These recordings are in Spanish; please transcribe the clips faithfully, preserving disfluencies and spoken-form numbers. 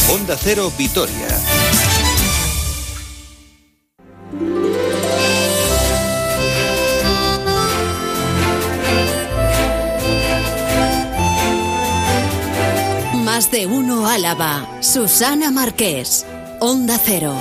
Onda Cero Vitoria. Más de uno Álava. Susana Marqués. Onda Cero.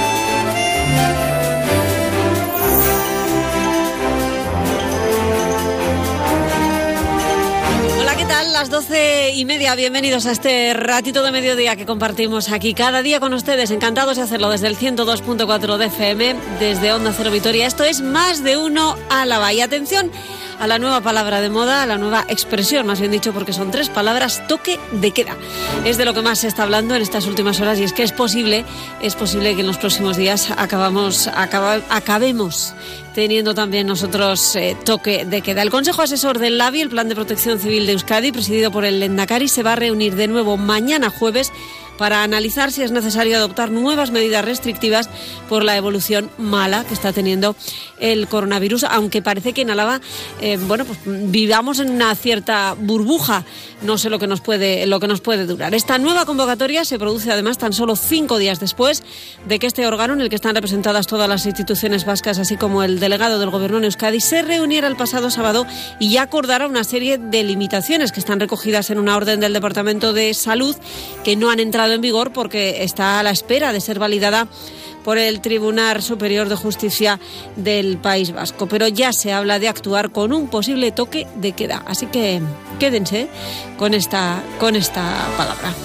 Hola, ¿qué tal? Las doce y media. Bienvenidos a este ratito de mediodía que compartimos aquí cada día con ustedes. Encantados de hacerlo desde el ciento dos punto cuatro de F M, desde Onda Cero Vitoria. Esto es Más de uno Álava. Y atención a la nueva palabra de moda, a la nueva expresión, más bien dicho, porque son tres palabras: toque de queda. Es de lo que más se está hablando en estas últimas horas, y es que es posible, es posible que en los próximos días acabamos, acaba, acabemos teniendo también nosotros eh, toque de queda. El Consejo Asesor del LABI, el Plan de Protección Civil de Euskadi, presidido por el Lehendakari, se va a reunir de nuevo mañana jueves para analizar si es necesario adoptar nuevas medidas restrictivas por la evolución mala que está teniendo el coronavirus, aunque parece que en Álava, eh, bueno, pues vivamos en una cierta burbuja. No sé lo que nos puede, lo que nos puede durar. Esta nueva convocatoria se produce además tan solo cinco días después de que este órgano, en el que están representadas todas las instituciones vascas, así como el delegado del Gobierno en Euskadi, se reuniera el pasado sábado y ya acordara una serie de limitaciones que están recogidas en una orden del Departamento de Salud, que no han entrado en vigor porque está a la espera de ser validada por el Tribunal Superior de Justicia del País Vasco. Pero ya se habla de actuar con un posible toque de queda. Así que quédense con esta, con esta palabra.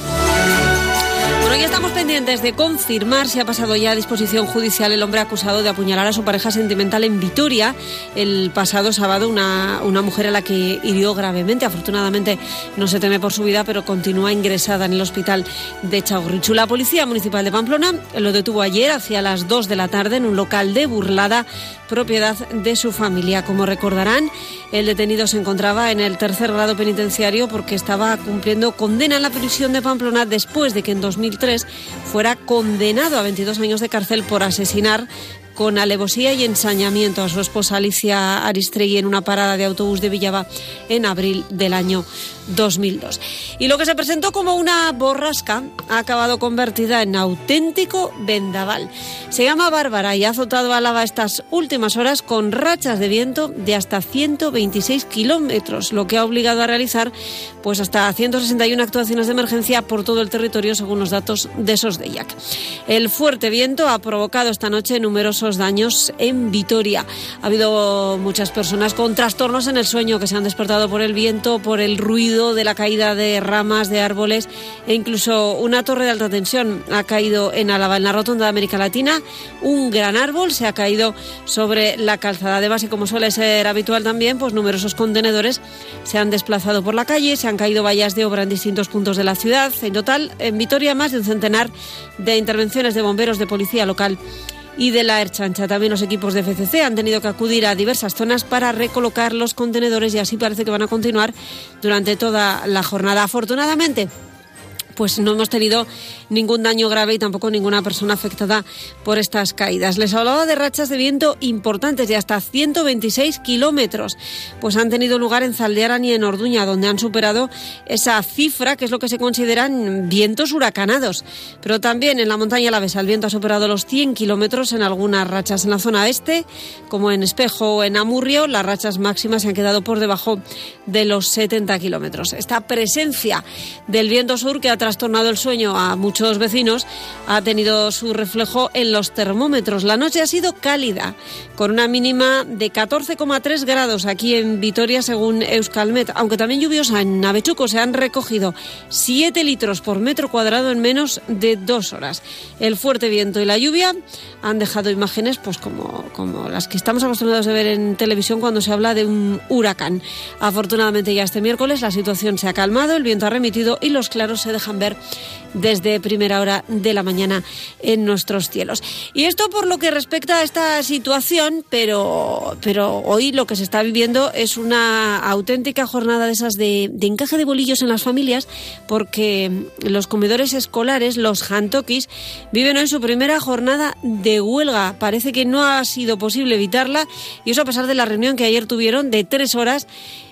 Bueno, ya estamos pendientes de confirmar si ha pasado ya a disposición judicial el hombre acusado de apuñalar a su pareja sentimental en Vitoria el pasado sábado, una, una mujer a la que hirió gravemente. Afortunadamente no se teme por su vida, pero continúa ingresada en el hospital de Txagorritxu. La Policía Municipal de Pamplona lo detuvo ayer hacia las dos de la tarde en un local de Burlada, propiedad de su familia. Como recordarán, el detenido se encontraba en el tercer grado penitenciario porque estaba cumpliendo condena en la prisión de Pamplona después de que en dos mil tres fuera condenado a veintidós años de cárcel por asesinar con alevosía y ensañamiento a su esposa Alicia Aristregui en una parada de autobús de Villava en abril del año dos mil dos. Y lo que se presentó como una borrasca ha acabado convertida en auténtico vendaval. Se llama Bárbara y ha azotado a Álava estas últimas horas con rachas de viento de hasta ciento veintiséis kilómetros, lo que ha obligado a realizar pues hasta ciento sesenta y una actuaciones de emergencia por todo el territorio, según los datos de SOSDEIAC. El fuerte viento ha provocado esta noche numerosos daños en Vitoria. Ha habido muchas personas con trastornos en el sueño que se han despertado por el viento, por el ruido de la caída de ramas, de árboles, e incluso una torre de alta tensión ha caído en Álava, en la rotonda de América Latina. Un gran árbol se ha caído sobre la calzada. Además, y como suele ser habitual también, pues numerosos contenedores se han desplazado por la calle, se han caído vallas de obra en distintos puntos de la ciudad. En total, en Vitoria, más de un centenar de intervenciones de bomberos, de policía local y de la Ertzaintza. También los equipos de F C C han tenido que acudir a diversas zonas para recolocar los contenedores, y así parece que van a continuar durante toda la jornada. Afortunadamente, pues no hemos tenido ningún daño grave y tampoco ninguna persona afectada por estas caídas. Les hablaba de rachas de viento importantes de hasta ciento veintiséis kilómetros. Pues han tenido lugar en Zaldiaran y en Orduña, donde han superado esa cifra, que es lo que se consideran vientos huracanados. Pero también en la montaña alavesa el viento ha superado los cien kilómetros en algunas rachas. En la zona este, como en Espejo o en Amurrio, las rachas máximas se han quedado por debajo de los setenta kilómetros. Esta presencia del viento sur, que ha trastornado el sueño a muchos vecinos, ha tenido su reflejo en los termómetros. La noche ha sido cálida, con una mínima de catorce coma tres grados aquí en Vitoria, según Euskalmet, aunque también lluviosa en Avechuco. Se han recogido siete litros por metro cuadrado en menos de dos horas. El fuerte viento y la lluvia han dejado imágenes pues como, como las que estamos acostumbrados a ver en televisión cuando se habla de un huracán. Afortunadamente, ya este miércoles la situación se ha calmado, el viento ha remitido y los claros se dejan ver desde primera hora de la mañana en nuestros cielos. Y esto por lo que respecta a esta situación, pero, pero hoy lo que se está viviendo es una auténtica jornada de esas de, de encaje de bolillos en las familias, porque los comedores escolares, los jantokis, viven hoy su primera jornada de huelga. Parece que no ha sido posible evitarla, y eso a pesar de la reunión que ayer tuvieron de tres horas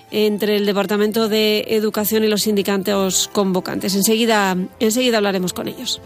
entre el Departamento de Educación y los sindicatos convocantes. Enseguida, enseguida hablaremos con ellos.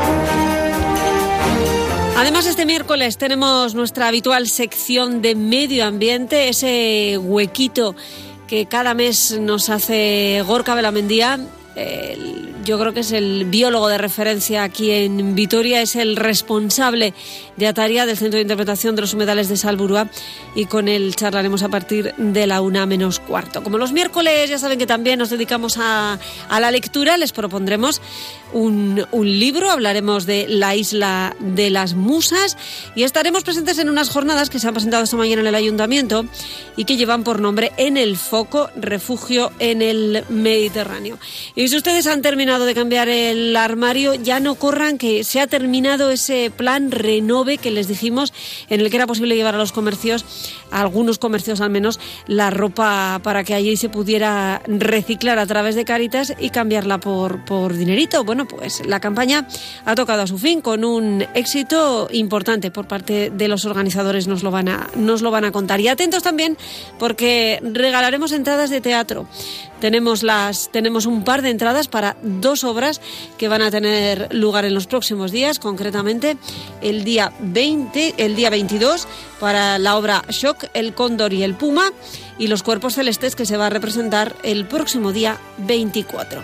Además, este miércoles tenemos nuestra habitual sección de medio ambiente, ese huequito que cada mes nos hace Gorka Belamendía. El, yo creo que es el biólogo de referencia aquí en Vitoria, es el responsable de Ataria, del Centro de Interpretación de los Humedales de Salburua, y con él charlaremos a partir de la una menos cuarto. Como los miércoles ya saben que también nos dedicamos a, a la lectura, les propondremos un, un libro, hablaremos de La Isla de las Musas y estaremos presentes en unas jornadas que se han presentado esta mañana en el Ayuntamiento y que llevan por nombre En el Foco, refugio en el Mediterráneo. Y si ustedes han terminado de cambiar el armario, ya no corran, que se ha terminado ese plan Renove que les dijimos, en el que era posible llevar a los comercios, a algunos comercios al menos, la ropa para que allí se pudiera reciclar a través de Cáritas y cambiarla por, por dinerito. Bueno, pues la campaña ha tocado a su fin con un éxito importante por parte de los organizadores, nos lo van a, nos lo van a contar. Y atentos también porque regalaremos entradas de teatro. Tenemos las tenemos un par de entradas para dos obras que van a tener lugar en los próximos días, concretamente el día veinte, el día veintidós para la obra Shock, El Cóndor y el Puma, y Los Cuerpos Celestes, que se va a representar el próximo día veinticuatro.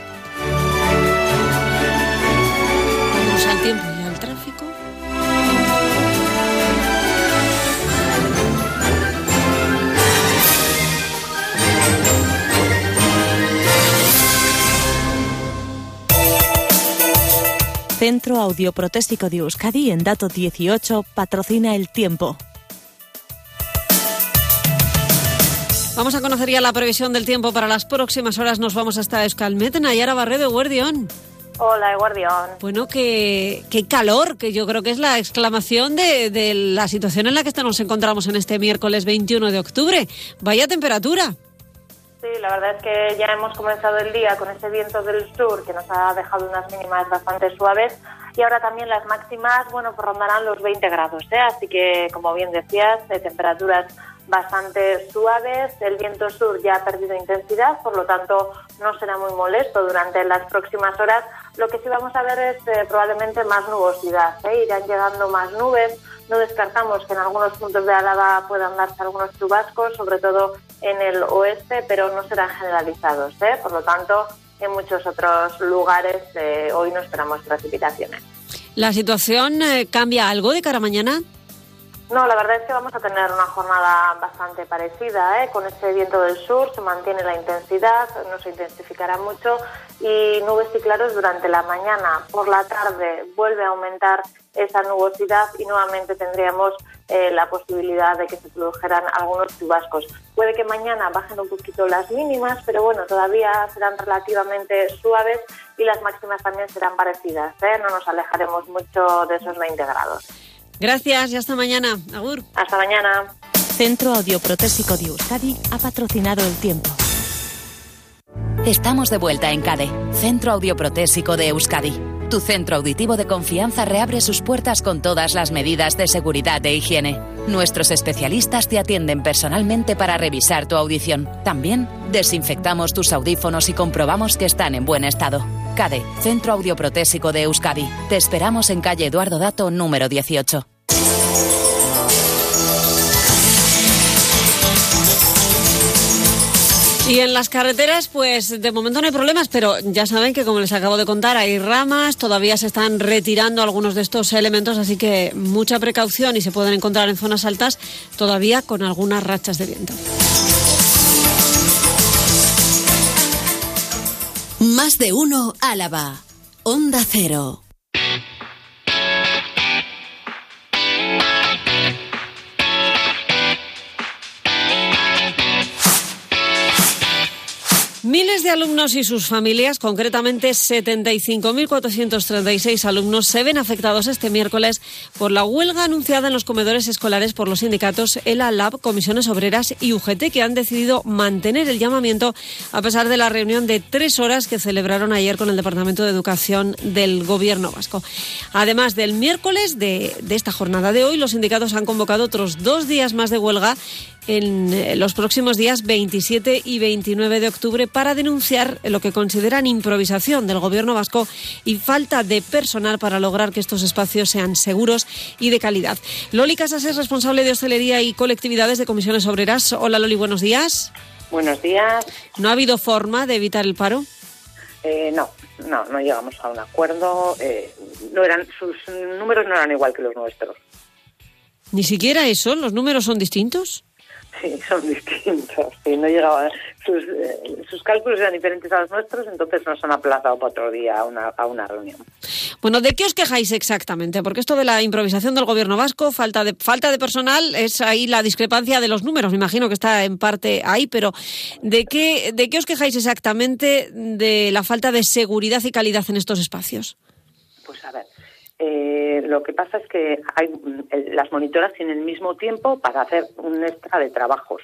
Vamos al tiempo y al tráfico. Centro Audioprotésico de Euskadi, en dato dieciocho, patrocina el tiempo. Vamos a conocer ya la previsión del tiempo para las próximas horas. Nos vamos hasta Euskalmet, Nayara Barredo, Guardión. Hola, Guardión. Bueno, qué, qué calor, que yo creo que es la exclamación de, de la situación en la que nos encontramos en este miércoles veintiuno de octubre. Vaya temperatura. Sí, la verdad es que ya hemos comenzado el día con ese viento del sur que nos ha dejado unas mínimas bastante suaves, y ahora también las máximas, bueno, pues rondarán los veinte grados, ¿eh? Así que, como bien decías, de temperaturas bastante suaves. El viento sur ya ha perdido intensidad, por lo tanto no será muy molesto durante las próximas horas. Lo que sí vamos a ver es eh, probablemente más nubosidad, ¿eh? Irán llegando más nubes. No descartamos que en algunos puntos de Álava puedan darse algunos chubascos, sobre todo en el oeste, pero no serán generalizados, ¿eh? Por lo tanto, en muchos otros lugares eh, hoy no esperamos precipitaciones. ¿La situación eh, cambia algo de cara a mañana? No, la verdad es que vamos a tener una jornada bastante parecida, ¿eh? Con ese viento del sur se mantiene la intensidad, no se intensificará mucho, y nubes y claros durante la mañana. Por la tarde vuelve a aumentar esa nubosidad y nuevamente tendríamos eh, la posibilidad de que se produjeran algunos chubascos. Puede que mañana bajen un poquito las mínimas, pero bueno, todavía serán relativamente suaves y las máximas también serán parecidas, ¿eh? No nos alejaremos mucho de esos veinte grados. Gracias y hasta mañana. Agur. Hasta mañana. Centro Audioprotésico de Euskadi ha patrocinado el tiempo. Estamos de vuelta en CADE, Centro Audioprotésico de Euskadi. Tu centro auditivo de confianza reabre sus puertas con todas las medidas de seguridad e higiene. Nuestros especialistas te atienden personalmente para revisar tu audición. También desinfectamos tus audífonos y comprobamos que están en buen estado. CADE, Centro Audioprotésico de Euskadi. Te esperamos en calle Eduardo Dato, número dieciocho. Y en las carreteras, pues de momento no hay problemas, pero ya saben que, como les acabo de contar, hay ramas, todavía se están retirando algunos de estos elementos, así que mucha precaución, y se pueden encontrar en zonas altas todavía con algunas rachas de viento. Más de uno Álava. Onda Cero. Miles de alumnos y sus familias, concretamente setenta y cinco mil cuatrocientos treinta y seis alumnos, se ven afectados este miércoles por la huelga anunciada en los comedores escolares por los sindicatos ELA, LAB, Comisiones Obreras y U G T, que han decidido mantener el llamamiento a pesar de la reunión de tres horas que celebraron ayer con el Departamento de Educación del Gobierno vasco. Además del miércoles de, de esta jornada de hoy, los sindicatos han convocado otros dos días más de huelga en los próximos días veintisiete y veintinueve de octubre para denunciar lo que consideran improvisación del Gobierno vasco y falta de personal para lograr que estos espacios sean seguros y de calidad. Loli Casas es responsable de hostelería y colectividades de Comisiones Obreras. Hola Loli, buenos días. Buenos días. ¿No ha habido forma de evitar el paro? Eh, no, no, no llegamos a un acuerdo. Eh, no eran, sus números no eran igual que los nuestros. ¿Ni siquiera eso? ¿Los números son distintos? Sí, son distintos. Sí, no llegaba, sus, eh, sus cálculos eran diferentes a los nuestros, entonces nos han aplazado para otro día a una, a una reunión. Bueno, ¿de qué os quejáis exactamente? Porque esto de la improvisación del Gobierno vasco, falta de falta de personal, es ahí la discrepancia de los números. Me imagino que está en parte ahí, pero ¿de qué, de qué os quejáis exactamente de la falta de seguridad y calidad en estos espacios? Pues a ver. Eh, lo que pasa es que hay, las monitoras tienen el mismo tiempo para hacer un extra de trabajos.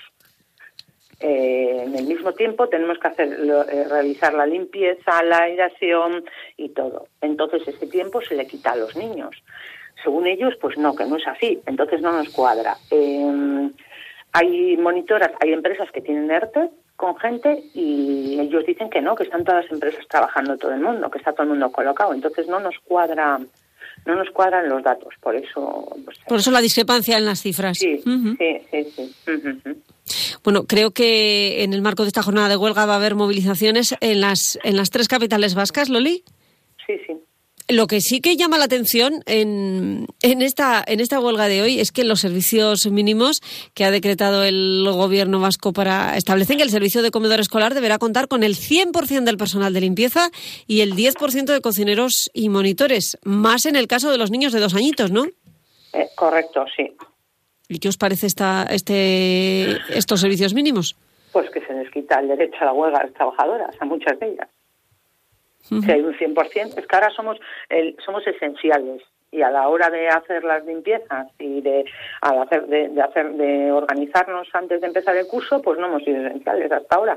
Eh, en el mismo tiempo tenemos que hacer eh, realizar la limpieza, la aireación y todo. Entonces ese tiempo se le quita a los niños. Según ellos, pues no, que no es así. Entonces no nos cuadra. Eh, hay monitoras, hay empresas que tienen ERTE con gente y ellos dicen que no, que están todas las empresas trabajando todo el mundo, que está todo el mundo colocado. Entonces no nos cuadra. No nos cuadran los datos, por eso... Pues, por eso la discrepancia en las cifras. Sí, uh-huh. sí, sí, sí. Uh-huh. Bueno, creo que en el marco de esta jornada de huelga va a haber movilizaciones en las en las tres capitales vascas, Loli. Sí, sí. Lo que sí que llama la atención en, en esta en esta huelga de hoy es que los servicios mínimos que ha decretado el Gobierno vasco para establecen que el servicio de comedor escolar deberá contar con el cien por ciento del personal de limpieza y el diez por ciento de cocineros y monitores, más en el caso de los niños de dos añitos, ¿no? Eh, correcto, sí. ¿Y qué os parece esta este estos servicios mínimos? Pues que se les quita el derecho a la huelga a las trabajadoras, a muchas de ellas. Si hay un cien por ciento, es que ahora somos el, somos esenciales y a la hora de hacer las limpiezas y de, al hacer, de, de hacer de organizarnos antes de empezar el curso, pues no hemos sido esenciales hasta ahora.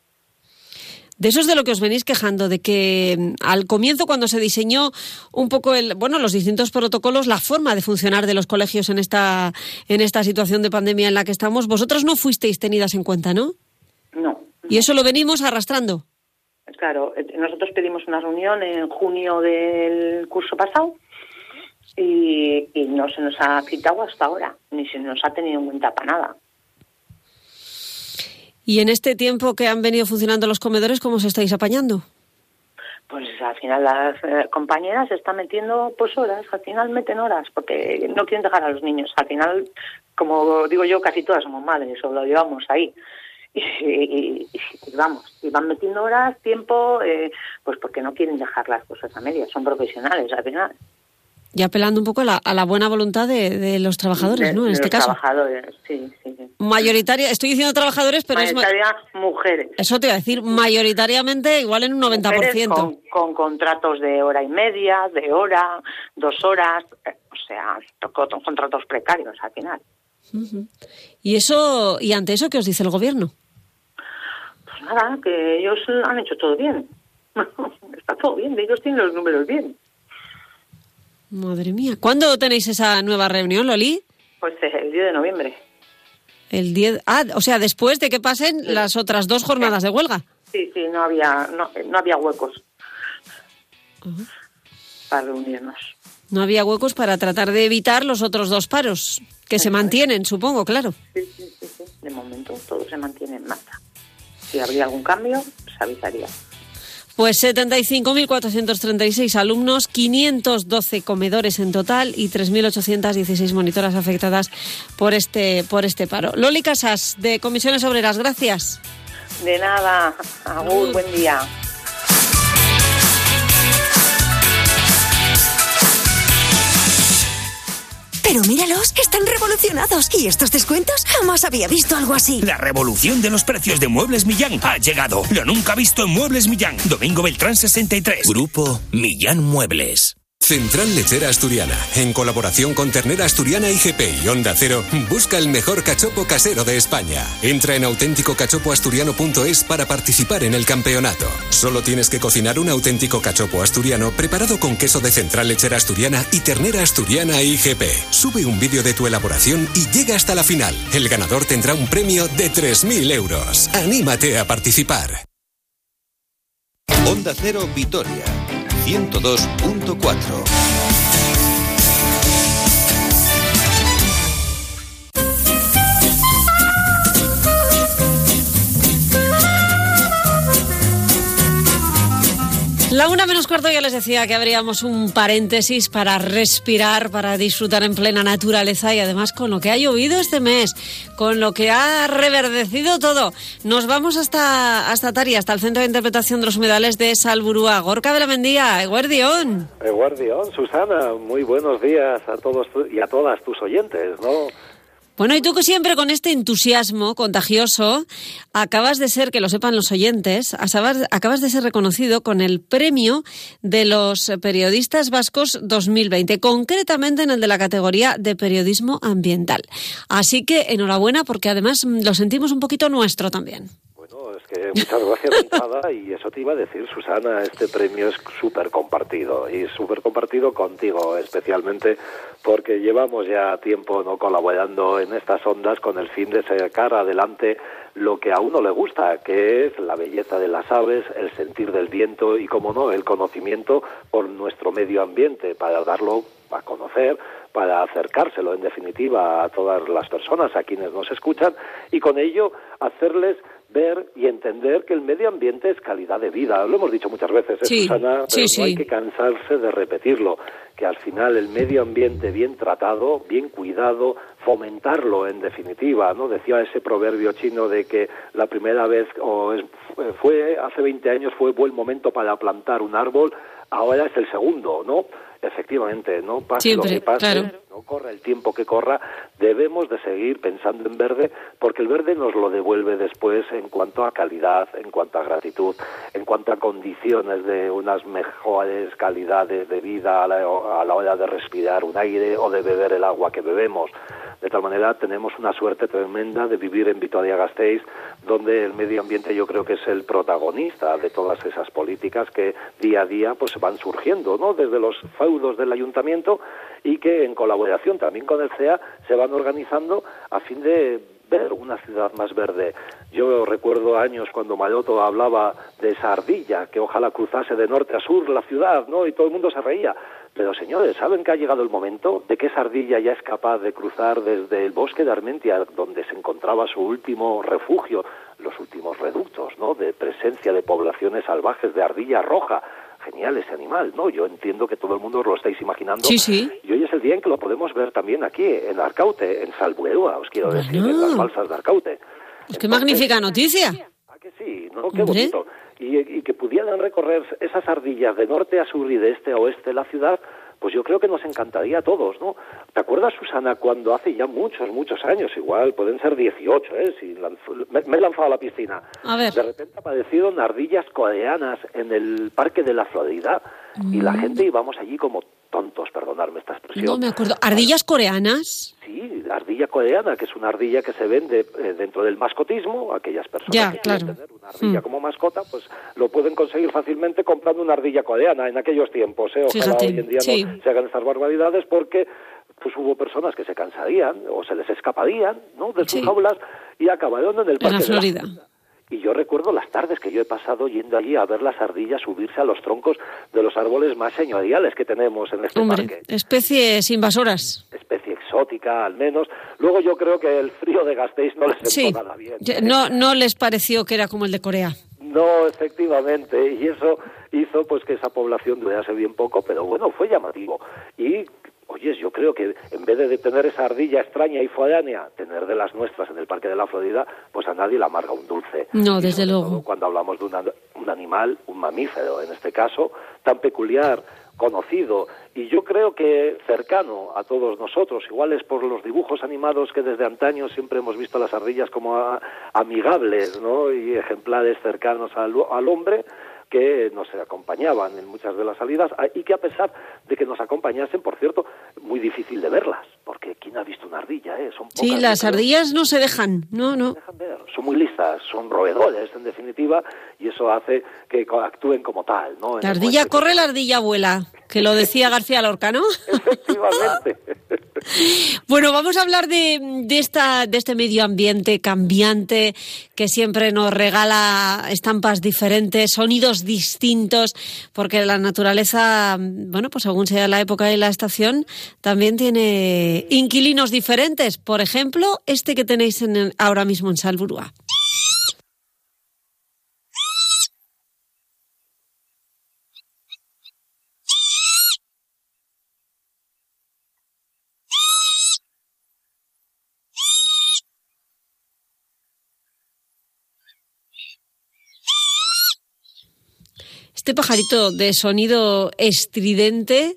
De eso es de lo que os venís quejando, de que al comienzo, cuando se diseñó un poco el, bueno, los distintos protocolos, la forma de funcionar de los colegios en esta en esta situación de pandemia en la que estamos, vosotras no fuisteis tenidas en cuenta, ¿no? No. Y eso lo venimos arrastrando. Claro, nosotros pedimos una reunión en junio del curso pasado y, y no se nos ha quitado hasta ahora, ni se nos ha tenido en cuenta para nada. ¿Y en este tiempo que han venido funcionando los comedores, cómo os estáis apañando? Pues al final las eh, compañeras se están metiendo pues horas, al final meten horas, porque no quieren dejar a los niños. Al final, como digo yo, casi todas somos madres, o lo llevamos ahí. Y, y, y vamos, y van metiendo horas, tiempo, eh, pues porque no quieren dejar las cosas a medias, son profesionales al final. Y apelando un poco a la, a la buena voluntad de, de los trabajadores, de, ¿no? En de este los caso. Trabajadores, sí, sí, sí. Mayoritaria, estoy diciendo trabajadores, pero Mayoritaria, es... ma- mujeres. Eso te iba a decir, mayoritariamente igual en un noventa por ciento. Con, con contratos de hora y media, de hora, dos horas, eh, o sea, con contratos precarios al final. Uh-huh. ¿Y eso, y ante eso qué os dice el Gobierno? Pues nada, que ellos han hecho todo bien. Está todo bien, ellos tienen los números bien. Madre mía. ¿Cuándo tenéis esa nueva reunión, Loli? Pues el diez de noviembre. El diez... Ah, o sea, después de que pasen sí. las otras dos jornadas de huelga. Sí, sí, no había, no, no había huecos uh-huh. para reunirnos. No había huecos para tratar de evitar los otros dos paros, que se mantienen, supongo, claro. Sí, sí, sí, sí. De momento todo se mantiene en marcha. Si habría algún cambio, se avisaría. Pues setenta y cinco mil cuatrocientos treinta y seis alumnos, quinientos doce comedores en total y tres mil ochocientas dieciséis monitoras afectadas por este por este paro. Loli Casas, de Comisiones Obreras, gracias. De nada, agur, uh. buen día. Pero míralos, están revolucionados. ¿Y estos descuentos? Jamás había visto algo así. La revolución de los precios de Muebles Millán ha llegado. Lo nunca visto en Muebles Millán. Domingo Beltrán sesenta y tres. Grupo Millán Muebles. Central Lechera Asturiana, en colaboración con Ternera Asturiana I G P y Onda Cero, busca el mejor cachopo casero de España. Entra en auténtico cachopo asturiano punto es para participar en el campeonato. Solo tienes que cocinar un auténtico cachopo asturiano preparado con queso de Central Lechera Asturiana y Ternera Asturiana I G P. Sube un vídeo de tu elaboración y llega hasta la final. El ganador tendrá un premio de tres mil euros. ¡Anímate a participar! Onda Cero Vitoria ciento dos punto cuatro. La una menos cuarto, ya les decía que abríamos un paréntesis para respirar, para disfrutar en plena naturaleza y además con lo que ha llovido este mes, con lo que ha reverdecido todo. Nos vamos hasta hasta Tari, hasta el Centro de Interpretación de los Humedales de Salburúa. Gorka Belamendía, Eguerdión. Eguerdión, Susana, muy buenos días a todos y a todas tus oyentes, ¿no? Bueno, y tú que siempre con este entusiasmo contagioso acabas de ser, que lo sepan los oyentes, acabas de ser reconocido con el premio de los periodistas vascos dos mil veinte, concretamente en el de la categoría de periodismo ambiental. Así que enhorabuena, porque además lo sentimos un poquito nuestro también. Bueno, es que muchas gracias de entrada, y eso te iba a decir, Susana, este premio es súper compartido, y súper compartido contigo especialmente, porque llevamos ya tiempo no colaborando en estas ondas con el fin de sacar adelante lo que a uno le gusta, que es la belleza de las aves, el sentir del viento y, como no, el conocimiento por nuestro medio ambiente, para darlo a conocer, para acercárselo, en definitiva, a todas las personas, a quienes nos escuchan, y con ello hacerles ver y entender que el medio ambiente es calidad de vida. Lo hemos dicho muchas veces, ¿eh, sí, Susana? Pero sí, no sí. hay que cansarse de repetirlo, que al final el medio ambiente bien tratado, bien cuidado, fomentarlo en definitiva, ¿no? Decía ese proverbio chino de que la primera vez, o es, fue hace veinte años, fue buen momento para plantar un árbol, ahora es el segundo, ¿no? Efectivamente, no pase Siempre, lo que pase, claro. No corra el tiempo que corra, debemos de seguir pensando en verde, porque el verde nos lo devuelve después en cuanto a calidad, en cuanto a gratitud, en cuanto a condiciones de unas mejores calidades de vida a la, a la hora de respirar un aire o de beber el agua que bebemos. De tal manera, tenemos una suerte tremenda de vivir en Vitoria-Gasteiz, donde el medio ambiente yo creo que es el protagonista de todas esas políticas que día a día pues van surgiendo, ¿no? Desde los feudos del ayuntamiento, y que en colaboración también con el C E A se van organizando a fin de ver una ciudad más verde. Yo recuerdo años cuando Maroto hablaba de esa ardilla que ojalá cruzase de norte a sur la ciudad, ¿no? Y todo el mundo se reía. Pero, señores, ¿saben que ha llegado el momento de que esa ardilla ya es capaz de cruzar desde el bosque de Armentia, donde se encontraba su último refugio, los últimos reductos, ¿no?, de presencia de poblaciones salvajes de ardilla roja? Genial ese animal, ¿no? Yo entiendo que todo el mundo lo estáis imaginando. Sí, sí. Y hoy es el día en que lo podemos ver también aquí, en Arcaute, en Salburúa, os quiero decir, bueno. en las balsas de Arcaute. Pues qué magnífica noticia. ¿A que sí? ¿No? Qué bonito. Y, y que pudieran recorrer esas ardillas de norte a sur y de este a oeste de la ciudad, pues yo creo que nos encantaría a todos, ¿no? ¿Te acuerdas, Susana, cuando hace ya muchos, muchos años, igual, pueden ser dieciocho, ¿eh? Si lanz- me, me he lanzado a la piscina. A ver. De repente aparecieron ardillas coreanas en el Parque de la Florida, mm. y la gente íbamos allí como tontos, perdonadme esta expresión. No me acuerdo. ¿Ardillas coreanas? Sí, ardilla coreana, que es una ardilla que se vende eh, dentro del mascotismo. Aquellas personas ya, que claro. quieren tener una ardilla mm. como mascota, pues lo pueden conseguir fácilmente comprando una ardilla coreana en aquellos tiempos, ¿eh? Ojalá Fíjate, hoy en día sí. no se hagan estas barbaridades, porque pues hubo personas que se cansarían o se les escaparían, ¿no?, de sus sí. jaulas, y acabaron en el Parque en la Florida. de la Florida. Y yo recuerdo las tardes que yo he pasado yendo allí a ver las ardillas subirse a los troncos de los árboles más señoriales que tenemos en este Hombre, parque. Especies invasoras. Especie exótica, al menos. Luego yo creo que el frío de Gasteiz no les sentó sí. nada bien. No, no les pareció que era como el de Corea. No, efectivamente, y eso hizo pues que esa población durase bien poco, pero bueno, fue llamativo. Y oye, yo creo que en vez de tener esa ardilla extraña y foránea, tener de las nuestras en el Parque de la Florida, pues a nadie le amarga un dulce. No, y desde luego. Todo cuando hablamos de una, un animal, un mamífero, en este caso, tan peculiar, conocido, y yo creo que cercano a todos nosotros, igual es por los dibujos animados que desde antaño siempre hemos visto a las ardillas como a, amigables, ¿no?, y ejemplares cercanos al, al hombre. que nos acompañaban en muchas de las salidas y que a pesar de que nos acompañasen, por cierto, muy difícil de verlas, porque ¿quién ha visto una ardilla? Eh? Son sí, las ardillas no se dejan, no, no. Se dejan ver. Son muy listas, son roedores en definitiva, y eso hace que actúen como tal, ¿no? La ardilla corre, que... la ardilla vuela, que lo decía García Lorca, ¿no? Efectivamente. Bueno, vamos a hablar de, de, esta, de este medio ambiente cambiante que siempre nos regala estampas diferentes, sonidos distintos, porque la naturaleza, bueno, pues según sea la época y la estación, también tiene inquilinos diferentes. Por ejemplo, este que tenéis en, ahora mismo en Salburua. Este pajarito de sonido estridente,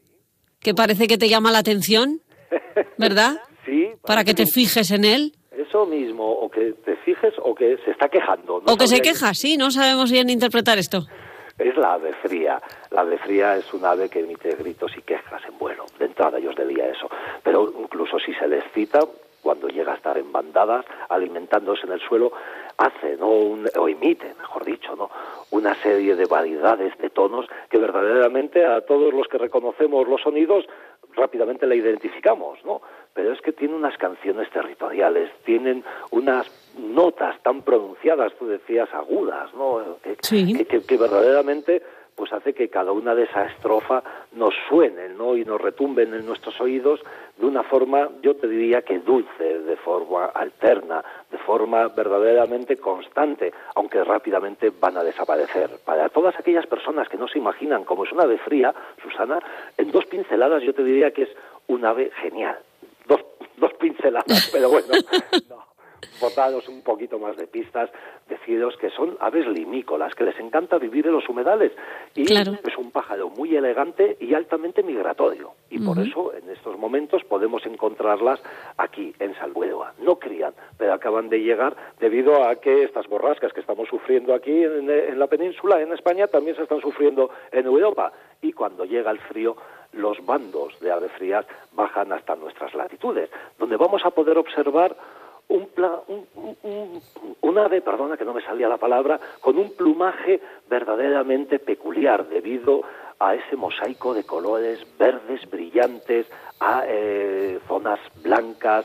que parece que te llama la atención, ¿verdad? Sí. Para que te fijes en él. Eso mismo, o que te fijes o que se está quejando. ¿no? O que se queja, sí, no sabemos bien interpretar esto. Es la ave fría. La ave fría es un ave que emite gritos y quejas en vuelo. De entrada yo os diría eso. Pero incluso si se les cita, cuando llega a estar en bandadas, alimentándose en el suelo, hace, ¿no? Un, o emite, mejor dicho, ¿no? Una serie de variedades de tonos que verdaderamente a todos los que reconocemos los sonidos rápidamente la identificamos, ¿no? Pero es que tiene unas canciones territoriales, tienen unas notas tan pronunciadas, tú decías agudas, ¿no? Que, sí. que, que, que verdaderamente pues hace que cada una de esas estrofas nos suenen, ¿no? Y nos retumben en nuestros oídos de una forma, yo te diría que dulce, de forma alterna, de forma verdaderamente constante, aunque rápidamente van a desaparecer. Para todas aquellas personas que no se imaginan cómo es una ave fría, Susana, en dos pinceladas yo te diría que es un ave genial. Dos, dos pinceladas, pero bueno, no. Botados un poquito más de pistas, deciros que son aves limícolas, que les encanta vivir en los humedales, y claro. Es un pájaro muy elegante y altamente migratorio, y uh-huh. por eso en estos momentos podemos encontrarlas aquí en Salburua. No crían, pero acaban de llegar debido a que estas borrascas que estamos sufriendo aquí en, en la península, en España, también se están sufriendo en Europa, y cuando llega el frío, los bandos de aves frías bajan hasta nuestras latitudes, donde vamos a poder observar Un, pla, un, un, un ave, perdona que no me salía la palabra, con un plumaje verdaderamente peculiar debido a ese mosaico de colores verdes brillantes, a eh, zonas blancas,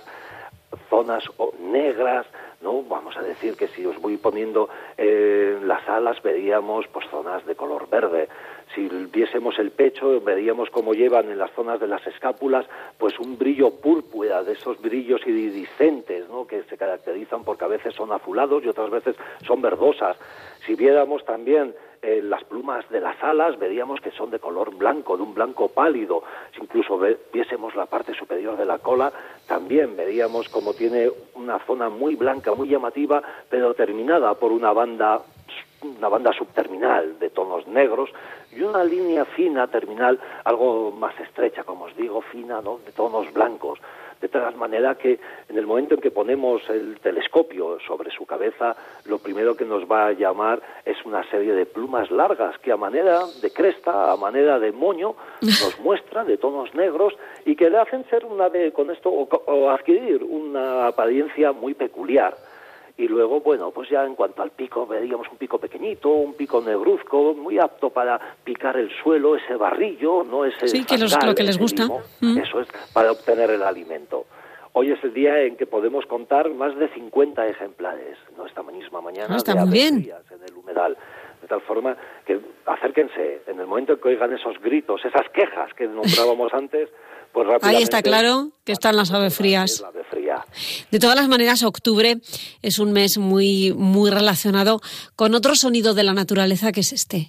zonas negras, ¿no? Vamos a decir que si os voy poniendo eh, las alas veríamos pues zonas de color verde. Si viésemos el pecho, veríamos cómo llevan en las zonas de las escápulas pues un brillo púrpura, de esos brillos iridiscentes, ¿no? Que se caracterizan porque a veces son azulados y otras veces son verdosas. Si viéramos también eh, las plumas de las alas, veríamos que son de color blanco, de un blanco pálido. Si incluso ve, viésemos la parte superior de la cola, también veríamos como tiene una zona muy blanca, muy llamativa, pero terminada por una banda una banda subterminal de tonos negros y una línea fina terminal, algo más estrecha, como os digo, fina, ¿no? De tonos blancos, de tal manera que en el momento en que ponemos el telescopio sobre su cabeza, lo primero que nos va a llamar es una serie de plumas largas que a manera de cresta, a manera de moño, nos muestra de tonos negros y que le hacen ser una ave con esto o, o adquirir una apariencia muy peculiar. Y luego, bueno, pues ya en cuanto al pico, veríamos un pico pequeñito, un pico negruzco, muy apto para picar el suelo, ese barrillo, no ese sí, que los, lo que les gusta. Mm. Eso es, para obtener el alimento. Hoy es el día en que podemos contar más de cincuenta ejemplares, ¿no? Esta misma mañana, no, está de muy aves bien. frías en el humedal. De tal forma que acérquense, en el momento en que oigan esos gritos, esas quejas que nombrábamos antes, pues rápidamente... Ahí está claro que están las aves frías. La ave fría. De todas las maneras, octubre es un mes muy, muy relacionado con otro sonido de la naturaleza que es este.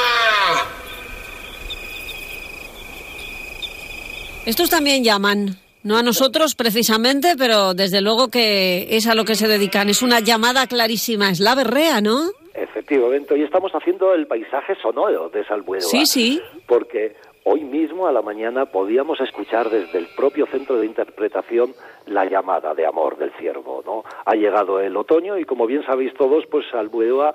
Estos también llaman, No a nosotros precisamente, pero desde luego que es a lo que se dedican. Es una llamada clarísima, es la berrea, ¿no? Efectivamente, hoy estamos haciendo el paisaje sonoro de Salbueva. Sí, sí. Porque hoy mismo a la mañana podíamos escuchar desde el propio centro de interpretación la llamada de amor del ciervo, ¿no? Ha llegado el otoño y, como bien sabéis todos, pues Salbueva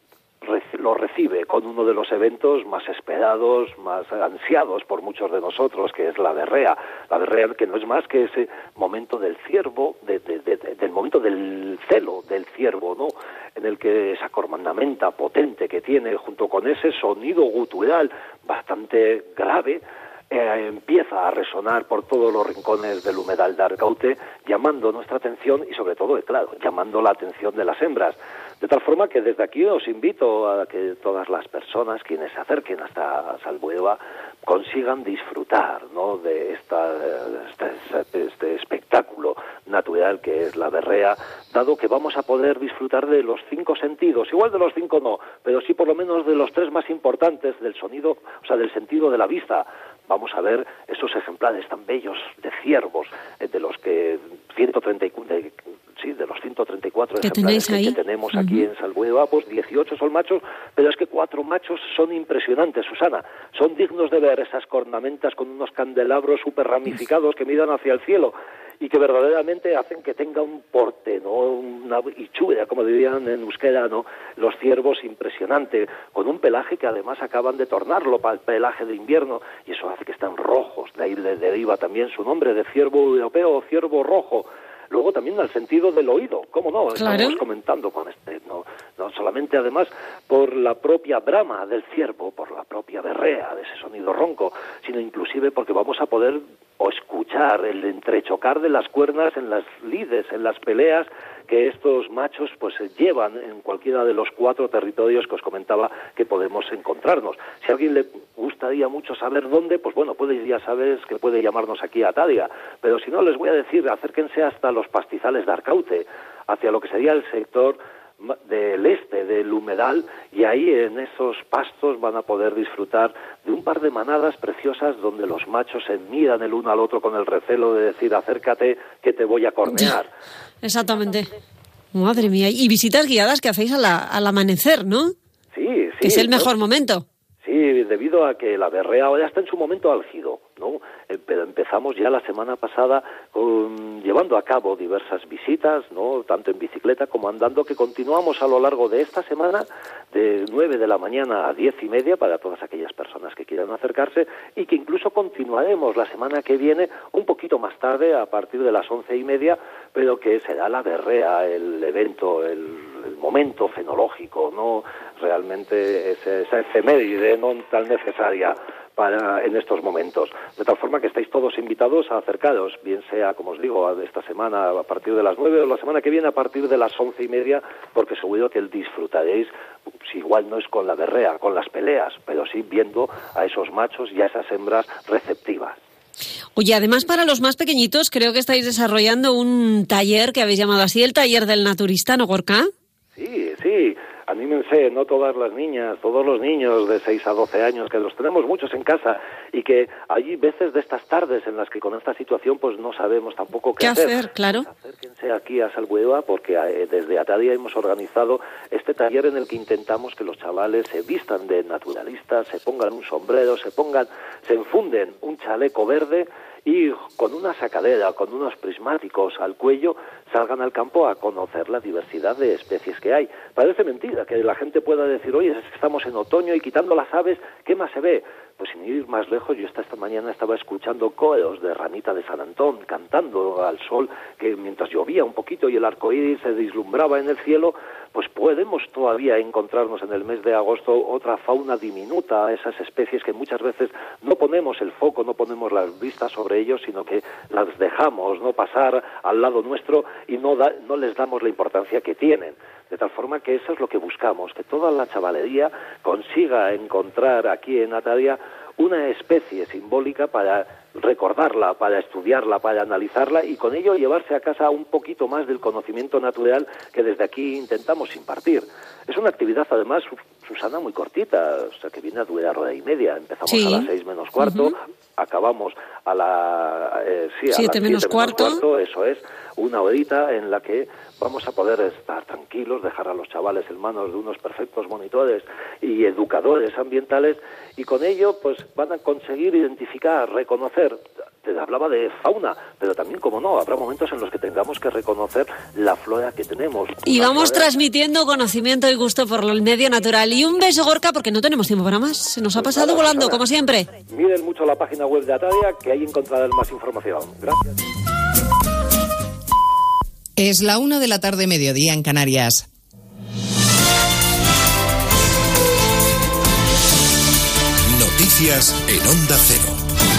lo recibe con uno de los eventos más esperados, más ansiados por muchos de nosotros, que es la berrea. La berrea, que no es más que ese momento del ciervo, de, de, de, de, del momento del celo del ciervo, ¿no? En el que esa cornamenta potente que tiene, junto con ese sonido gutural bastante grave, Eh, empieza a resonar por todos los rincones del humedal de Arcaute, llamando nuestra atención y, sobre todo, claro, llamando la atención de las hembras. De tal forma que desde aquí os invito a que todas las personas quienes se acerquen hasta Salbueva consigan disfrutar, ¿no?, de esta, este, este espectáculo natural que es la berrea, dado que vamos a poder disfrutar de los cinco sentidos, igual de los cinco no, pero sí por lo menos de los tres más importantes del sonido, o sea, del sentido de la vista. Vamos a ver esos ejemplares tan bellos de ciervos, de los que ciento treinta y cuatro, de, sí, de los ciento treinta y cuatro ejemplares que, que tenemos uh-huh. aquí en Salbueva, pues dieciocho son machos, pero es que cuatro machos son impresionantes, Susana. Son dignos de ver esas cornamentas con unos candelabros súper ramificados que miran hacia el cielo y que verdaderamente hacen que tenga un porte, ¿no?, una hichura, como dirían en euskera, ¿no?, los ciervos impresionante, con un pelaje que además acaban de tornarlo para el pelaje de invierno, y eso hace que estén rojos, de ahí le deriva también su nombre de ciervo europeo o ciervo rojo. Luego también al sentido del oído, ¿cómo no? Claro. Estamos comentando con este, no, no solamente además por la propia brama del ciervo, por la propia berrea de ese sonido ronco, sino inclusive porque vamos a poder o escuchar el entrechocar de las cuernas en las lides, en las peleas que estos machos pues llevan en cualquiera de los cuatro territorios que os comentaba que podemos encontrarnos. Si a alguien le gustaría mucho saber dónde, pues bueno, puede, ya sabes que puede llamarnos aquí a Tadia, pero si no, les voy a decir, acérquense hasta los pastizales de Arcaute, hacia lo que sería el sector del este del humedal, y ahí en esos pastos van a poder disfrutar de un par de manadas preciosas donde los machos se miran el uno al otro con el recelo de decir acércate que te voy a cornear. Exactamente. Madre mía, y visitas guiadas que hacéis a la, al amanecer, ¿no? Sí, sí. Que es el mejor ¿no? momento. Sí, debido a que la berrea ahora está en su momento álgido, ¿no? Pero empezamos ya la semana pasada con, llevando a cabo diversas visitas, ¿no?, tanto en bicicleta como andando, que continuamos a lo largo de esta semana de nueve de la mañana a diez y media para todas aquellas personas que quieran acercarse, y que incluso continuaremos la semana que viene un poquito más tarde a partir de las once y media, pero que será la berrea el evento, el, el momento fenológico, ¿no?, realmente esa, esa efeméride no tan necesaria para en estos momentos. De tal forma que estáis todos invitados a acercaros, bien sea, como os digo, esta semana a partir de las nueve o la semana que viene a partir de las once y media, porque seguro que disfrutaréis, si igual no es con la berrea, con las peleas, pero sí viendo a esos machos y a esas hembras receptivas. Oye, además para los más pequeñitos creo que estáis desarrollando un taller que habéis llamado así, el taller del naturista, ¿no, Gorka? Sí, sí. Anímense, no todas las niñas, todos los niños de seis a doce años, que los tenemos muchos en casa, y que hay veces de estas tardes en las que con esta situación pues no sabemos tampoco qué, ¿Qué hacer. hacer. Claro. Acérquense aquí a Salbueva, porque eh, desde Atadia hemos organizado este taller en el que intentamos que los chavales se vistan de naturalistas, se pongan un sombrero, se pongan, se enfunden un chaleco verde y con una sacadera, con unos prismáticos al cuello, salgan al campo a conocer la diversidad de especies que hay. Parece mentira que la gente pueda decir, oye, estamos en otoño y quitando las aves, ¿qué más se ve? Pues sin ir más lejos, yo esta, esta mañana estaba escuchando coros de ranita de San Antón cantando al sol, que mientras llovía un poquito y el arco iris se deslumbraba en el cielo, pues podemos todavía encontrarnos en el mes de agosto otra fauna diminuta, esas especies que muchas veces no ponemos el foco, no ponemos las vistas sobre ellos, sino que las dejamos no pasar al lado nuestro y no, da, no les damos la importancia que tienen. De tal forma que eso es lo que buscamos, que toda la chavalería consiga encontrar aquí en Atadia una especie simbólica para recordarla, para estudiarla, para analizarla y con ello llevarse a casa un poquito más del conocimiento natural que desde aquí intentamos impartir. Es una actividad además, Susana, muy cortita, o sea que viene a durar hora y media. Empezamos sí. a las seis menos cuarto, uh-huh. acabamos a la eh, sí, siete a las menos siete cuarto. menos cuarto, eso es, una horita en la que vamos a poder estar tranquilos, dejar a los chavales en manos de unos perfectos monitores y educadores ambientales, y con ello pues van a conseguir identificar, reconocer. Te hablaba de fauna, pero también, como no, habrá momentos en los que tengamos que reconocer la flora que tenemos. Y vamos flora... transmitiendo conocimiento y gusto por el medio natural. Y un beso, Gorka, porque no tenemos tiempo para más. Se nos ha Pues pasado nada, volando, nada. como siempre. Miren mucho la página web de Atadia, que ahí encontrarán más información. Gracias. Es la una de la tarde, mediodía en Canarias. Noticias en Onda Cero.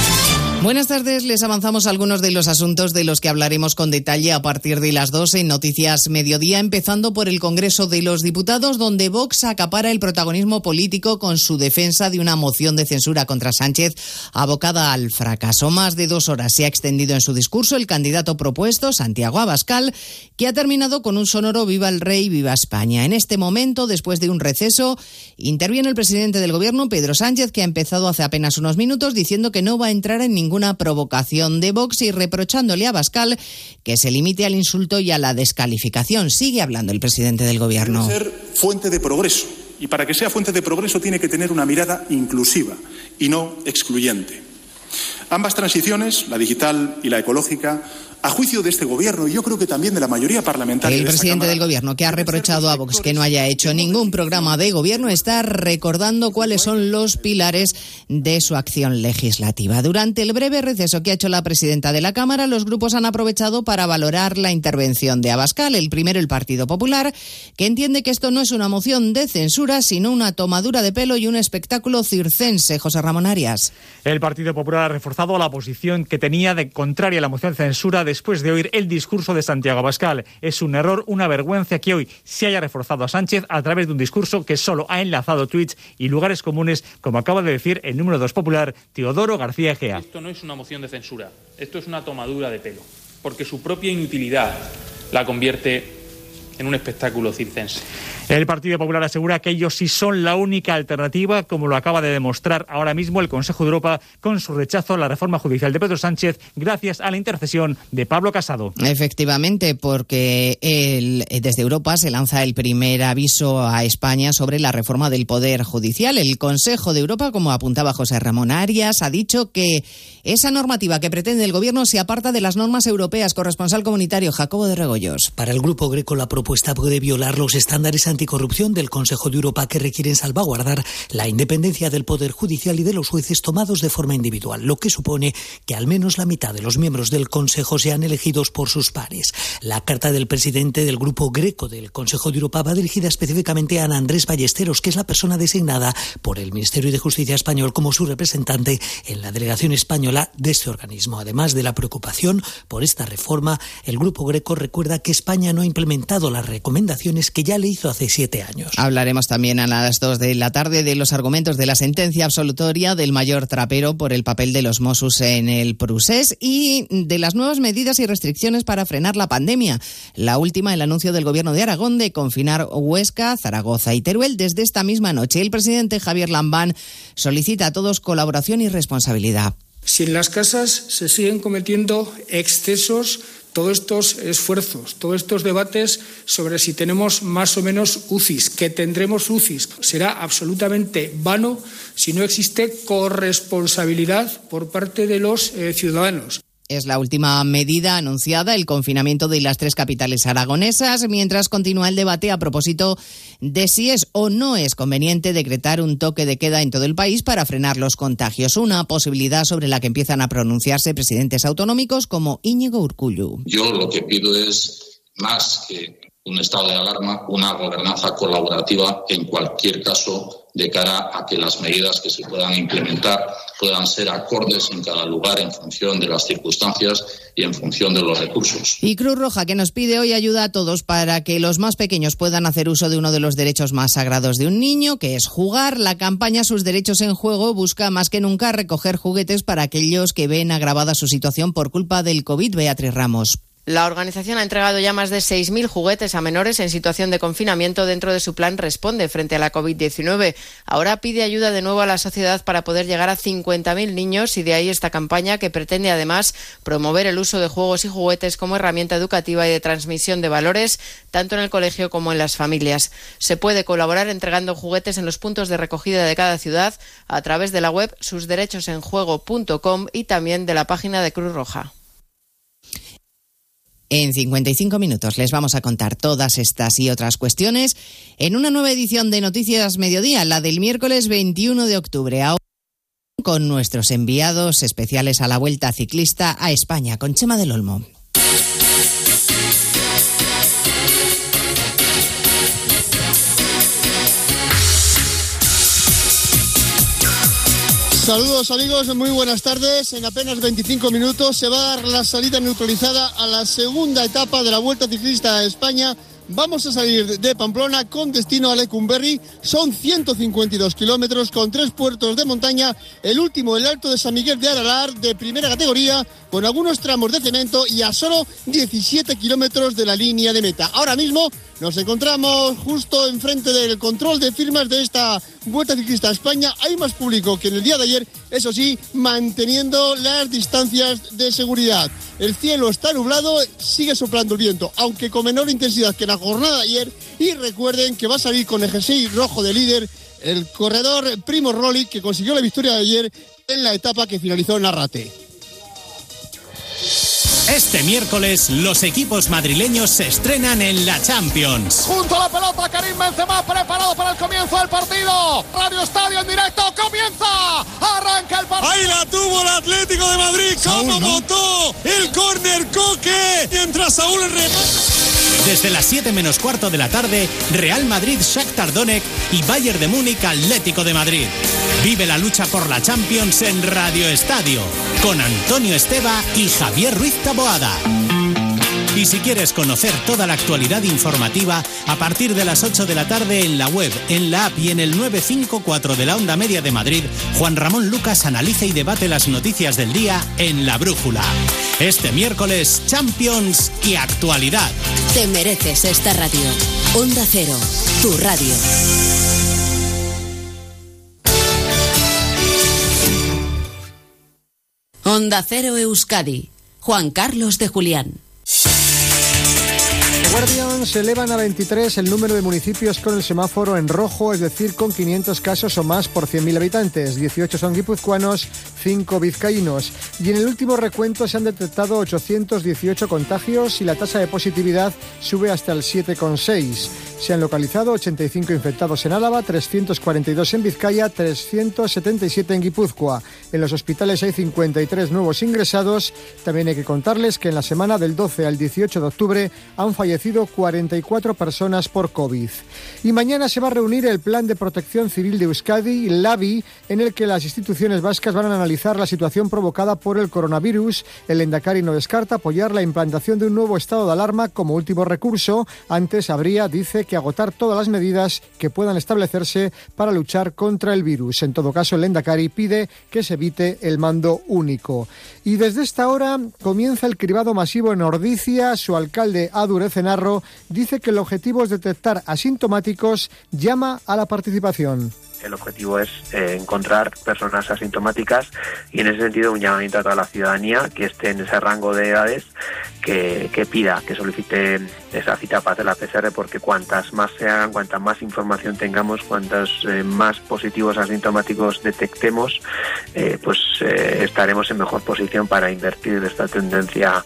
Buenas tardes, les avanzamos algunos de los asuntos de los que hablaremos con detalle a partir de las dos en Noticias Mediodía, empezando por el Congreso de los Diputados, donde Vox acapara el protagonismo político con su defensa de una moción de censura contra Sánchez abocada al fracaso. Más de dos horas se ha extendido en su discurso el candidato propuesto, Santiago Abascal, que ha terminado con un sonoro "Viva el Rey, viva España". En este momento, después de un receso, interviene el presidente del Gobierno, Pedro Sánchez, que ha empezado hace apenas unos minutos diciendo que no va a entrar en ningún ninguna provocación de Vox y reprochándole a Abascal que se limite al insulto y a la descalificación. Sigue hablando el presidente del Gobierno. Debe ser fuente de progreso, y para que sea fuente de progreso tiene que tener una mirada inclusiva y no excluyente. Ambas transiciones, la digital y la ecológica, a juicio de este Gobierno y yo creo que también de la mayoría parlamentaria. El de esta presidente Cámara, del Gobierno, que ha reprochado a Vox que no haya hecho ningún programa de gobierno, está recordando cuáles son los pilares de su acción legislativa. Durante el breve receso que ha hecho la presidenta de la Cámara, los grupos han aprovechado para valorar la intervención de Abascal. El primero, el Partido Popular, que entiende que esto no es una moción de censura, sino una tomadura de pelo y un espectáculo circense. José Ramón Arias. El Partido Popular ha reforzado la posición que tenía de contraria a la moción de censura después de oír el discurso de Santiago Abascal. Es un error, una vergüenza que hoy se haya reforzado a Sánchez a través de un discurso que solo ha enlazado tweets y lugares comunes, como acaba de decir el número dos popular, Teodoro García Egea. Esto no es una moción de censura, esto es una tomadura de pelo, porque su propia inutilidad la convierte en un espectáculo circense. El Partido Popular asegura que ellos sí son la única alternativa, como lo acaba de demostrar ahora mismo el Consejo de Europa con su rechazo a la reforma judicial de Pedro Sánchez, gracias a la intercesión de Pablo Casado. Efectivamente, porque el, desde Europa se lanza el primer aviso a España sobre la reforma del Poder Judicial. El Consejo de Europa, como apuntaba José Ramón Arias, ha dicho que esa normativa que pretende el Gobierno se aparta de las normas europeas. Corresponsal comunitario Jacobo de Regoyos. Para el Grupo Greco, la propuesta puede violar los estándares anticorrupción del Consejo de Europa, que requieren salvaguardar la independencia del Poder Judicial y de los jueces tomados de forma individual, lo que supone que al menos la mitad de los miembros del Consejo sean elegidos por sus pares. La carta del presidente del Grupo Greco del Consejo de Europa va dirigida específicamente a Ana Andrés Ballesteros, que es la persona designada por el Ministerio de Justicia español como su representante en la delegación española de este organismo. Además de la preocupación por esta reforma, el Grupo Greco recuerda que España no ha implementado las recomendaciones que ya le hizo hace siete años. Hablaremos también a las dos de la tarde de los argumentos de la sentencia absolutoria del mayor trapero por el papel de los Mossos en el Prusés y de las nuevas medidas y restricciones para frenar la pandemia. La última, el anuncio del Gobierno de Aragón de confinar Huesca, Zaragoza y Teruel desde esta misma noche. El presidente Javier Lambán solicita a todos colaboración y responsabilidad. Si en las casas se siguen cometiendo excesos, todos estos esfuerzos, todos estos debates sobre si tenemos más o menos U C Is, que tendremos U C Is, será absolutamente vano si no existe corresponsabilidad por parte de los eh, ciudadanos. Es la última medida anunciada, el confinamiento de las tres capitales aragonesas, mientras continúa el debate a propósito de si es o no es conveniente decretar un toque de queda en todo el país para frenar los contagios. Una posibilidad sobre la que empiezan a pronunciarse presidentes autonómicos como Íñigo Urkullu. Yo lo que pido es, más que un estado de alarma, una gobernanza colaborativa en cualquier caso, de cara a que las medidas que se puedan implementar puedan ser acordes en cada lugar en función de las circunstancias y en función de los recursos. Y Cruz Roja, que nos pide hoy ayuda a todos para que los más pequeños puedan hacer uso de uno de los derechos más sagrados de un niño, que es jugar. La campaña Sus Derechos en Juego busca más que nunca recoger juguetes para aquellos que ven agravada su situación por culpa del COVID. Beatriz Ramos. La organización ha entregado ya más de seis mil juguetes a menores en situación de confinamiento dentro de su plan Responde frente a la covid diecinueve. Ahora pide ayuda de nuevo a la sociedad para poder llegar a cincuenta mil niños y de ahí esta campaña que pretende además promover el uso de juegos y juguetes como herramienta educativa y de transmisión de valores tanto en el colegio como en las familias. Se puede colaborar entregando juguetes en los puntos de recogida de cada ciudad a través de la web sus derechos en juego punto com y también de la página de Cruz Roja. En cincuenta y cinco minutos les vamos a contar todas estas y otras cuestiones en una nueva edición de Noticias Mediodía, la del miércoles veintiuno de octubre. Ahora con nuestros enviados especiales a la Vuelta Ciclista a España, con Chema del Olmo. Saludos amigos, muy buenas tardes. En apenas veinticinco minutos se va a dar la salida neutralizada a la segunda etapa de la Vuelta Ciclista a España. Vamos a salir de Pamplona con destino a Lecumberri. Son ciento cincuenta y dos kilómetros con tres puertos de montaña. El último, el Alto de San Miguel de Aralar, de primera categoría, con algunos tramos de cemento y a solo diecisiete kilómetros de la línea de meta. Ahora mismo nos encontramos justo enfrente del control de firmas de esta Vuelta Ciclista a España. Hay más público que en el día de ayer, eso sí, manteniendo las distancias de seguridad. El cielo está nublado, sigue soplando el viento, aunque con menor intensidad que la jornada de ayer. Y recuerden que va a salir con el jersey rojo de líder el corredor Primož Roglič, que consiguió la victoria de ayer en la etapa que finalizó en Arrate. Este miércoles los equipos madrileños se estrenan en la Champions. Junto a la pelota Karim Benzema, preparado para el comienzo del partido. Radio Estadio en directo, comienza. Arranca el partido. Ahí la tuvo el Atlético de Madrid. Cómo botó el córner Coque mientras Saúl remata. Desde las siete menos cuarto de la tarde, Real Madrid Shakhtar Donetsk y Bayern de Múnich Atlético de Madrid. Vive la lucha por la Champions en Radio Estadio, con Antonio Esteba y Javier Ruiz Taboada. Y si quieres conocer toda la actualidad informativa, a partir de las ocho de la tarde en la web, en la app y en el nueve cinco cuatro de la Onda Media de Madrid, Juan Ramón Lucas analiza y debate las noticias del día en La Brújula. Este miércoles, Champions y actualidad. Te mereces esta radio. Onda Cero, tu radio. Onda Cero Euskadi. Juan Carlos de Julián. Guardians elevan a veintitrés el número de municipios con el semáforo en rojo, es decir, con quinientos casos o más por cien mil habitantes. dieciocho son guipuzcoanos, cinco vizcaínos. Y en el último recuento se han detectado ochocientos dieciocho contagios y la tasa de positividad sube hasta el siete coma seis. Se han localizado ochenta y cinco infectados en Álava, trescientos cuarenta y dos en Vizcaya, trescientos setenta y siete en Guipúzcoa. En los hospitales hay cincuenta y tres nuevos ingresados. También hay que contarles que en la semana del doce al dieciocho de octubre han fallecido cuarenta y cuatro personas por COVID. Y mañana se va a reunir el Plan de Protección Civil de Euskadi, el LABI, en el que las instituciones vascas van a analizar la situación provocada por el coronavirus. El Lehendakari no descarta apoyar la implantación de un nuevo estado de alarma como último recurso. Antes habría, dice, que agotar todas las medidas que puedan establecerse para luchar contra el virus. En todo caso, el Lehendakari pide que se evite el mando único. Y desde esta hora comienza el cribado masivo en Ordizia. Su alcalde, Adur Ezenarro, dice que el objetivo es detectar asintomáticos, llama a la participación. El objetivo es eh, encontrar personas asintomáticas y en ese sentido un llamamiento a toda la ciudadanía que esté en ese rango de edades que, que pida, que solicite esa cita para hacer la P C R, porque cuantas más se hagan, cuanta más información tengamos, cuantos eh, más positivos asintomáticos detectemos, eh, pues eh, estaremos en mejor posición para invertir esta tendencia.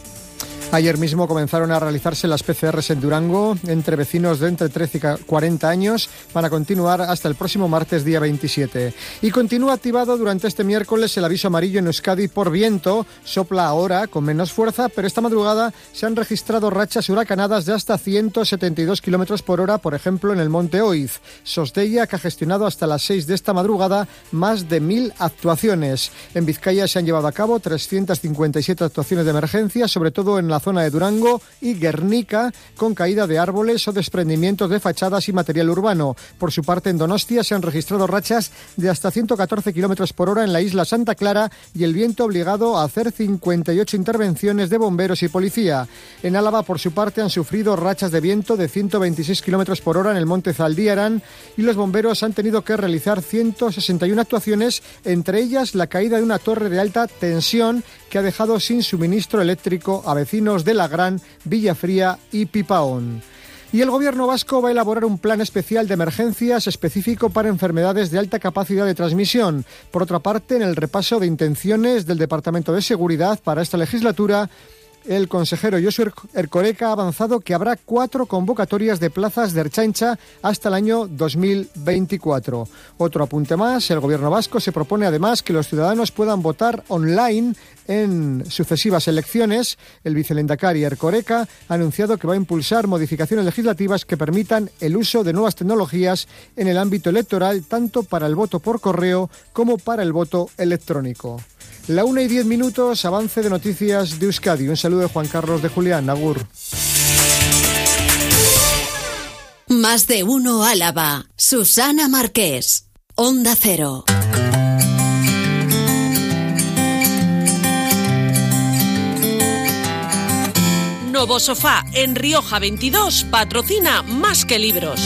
Ayer mismo comenzaron a realizarse las P C Rs en Durango entre vecinos de entre trece y cuarenta años. Van a continuar hasta el próximo martes, día veintisiete. Y continúa activado durante este miércoles el aviso amarillo en Euskadi por viento. Sopla ahora con menos fuerza, pero esta madrugada se han registrado rachas huracanadas de hasta ciento setenta y dos kilómetros por hora, por ejemplo, en el Monte Oiz. Sostella, que ha gestionado hasta las seis de esta madrugada más de mil actuaciones. En Vizcaya se han llevado a cabo trescientas cincuenta y siete actuaciones de emergencia, sobre todo en la zona de Durango y Guernica, con caída de árboles o desprendimientos de fachadas y material urbano. Por su parte, en Donostia se han registrado rachas de hasta ciento catorce kilómetros por hora en la isla Santa Clara y el viento obligado a hacer cincuenta y ocho intervenciones de bomberos y policía. En Álava, por su parte, han sufrido rachas de viento de ciento veintiséis kilómetros por hora en el monte Zaldíaran y los bomberos han tenido que realizar ciento sesenta y una actuaciones, entre ellas la caída de una torre de alta tensión que ha dejado sin suministro eléctrico a vecinos de Lagrán, Villafría y Pipaón. Y el gobierno vasco va a elaborar un plan especial de emergencias específico para enfermedades de alta capacidad de transmisión. Por otra parte, en el repaso de intenciones del Departamento de Seguridad para esta legislatura, el consejero Josu Erkoreka ha avanzado que habrá cuatro convocatorias de plazas de Ertzaintza hasta el año dos mil veinticuatro. Otro apunte más, el gobierno vasco se propone además que los ciudadanos puedan votar online en sucesivas elecciones. El vicelehendakari Erkoreka ha anunciado que va a impulsar modificaciones legislativas que permitan el uso de nuevas tecnologías en el ámbito electoral, tanto para el voto por correo como para el voto electrónico. La una y diez minutos, avance de noticias de Euskadi. Un saludo de Juan Carlos de Julián, agur. Más de uno Álava. Susana Marqués. Onda Cero. Novo Sofá en Rioja veintidós patrocina Más que Libros.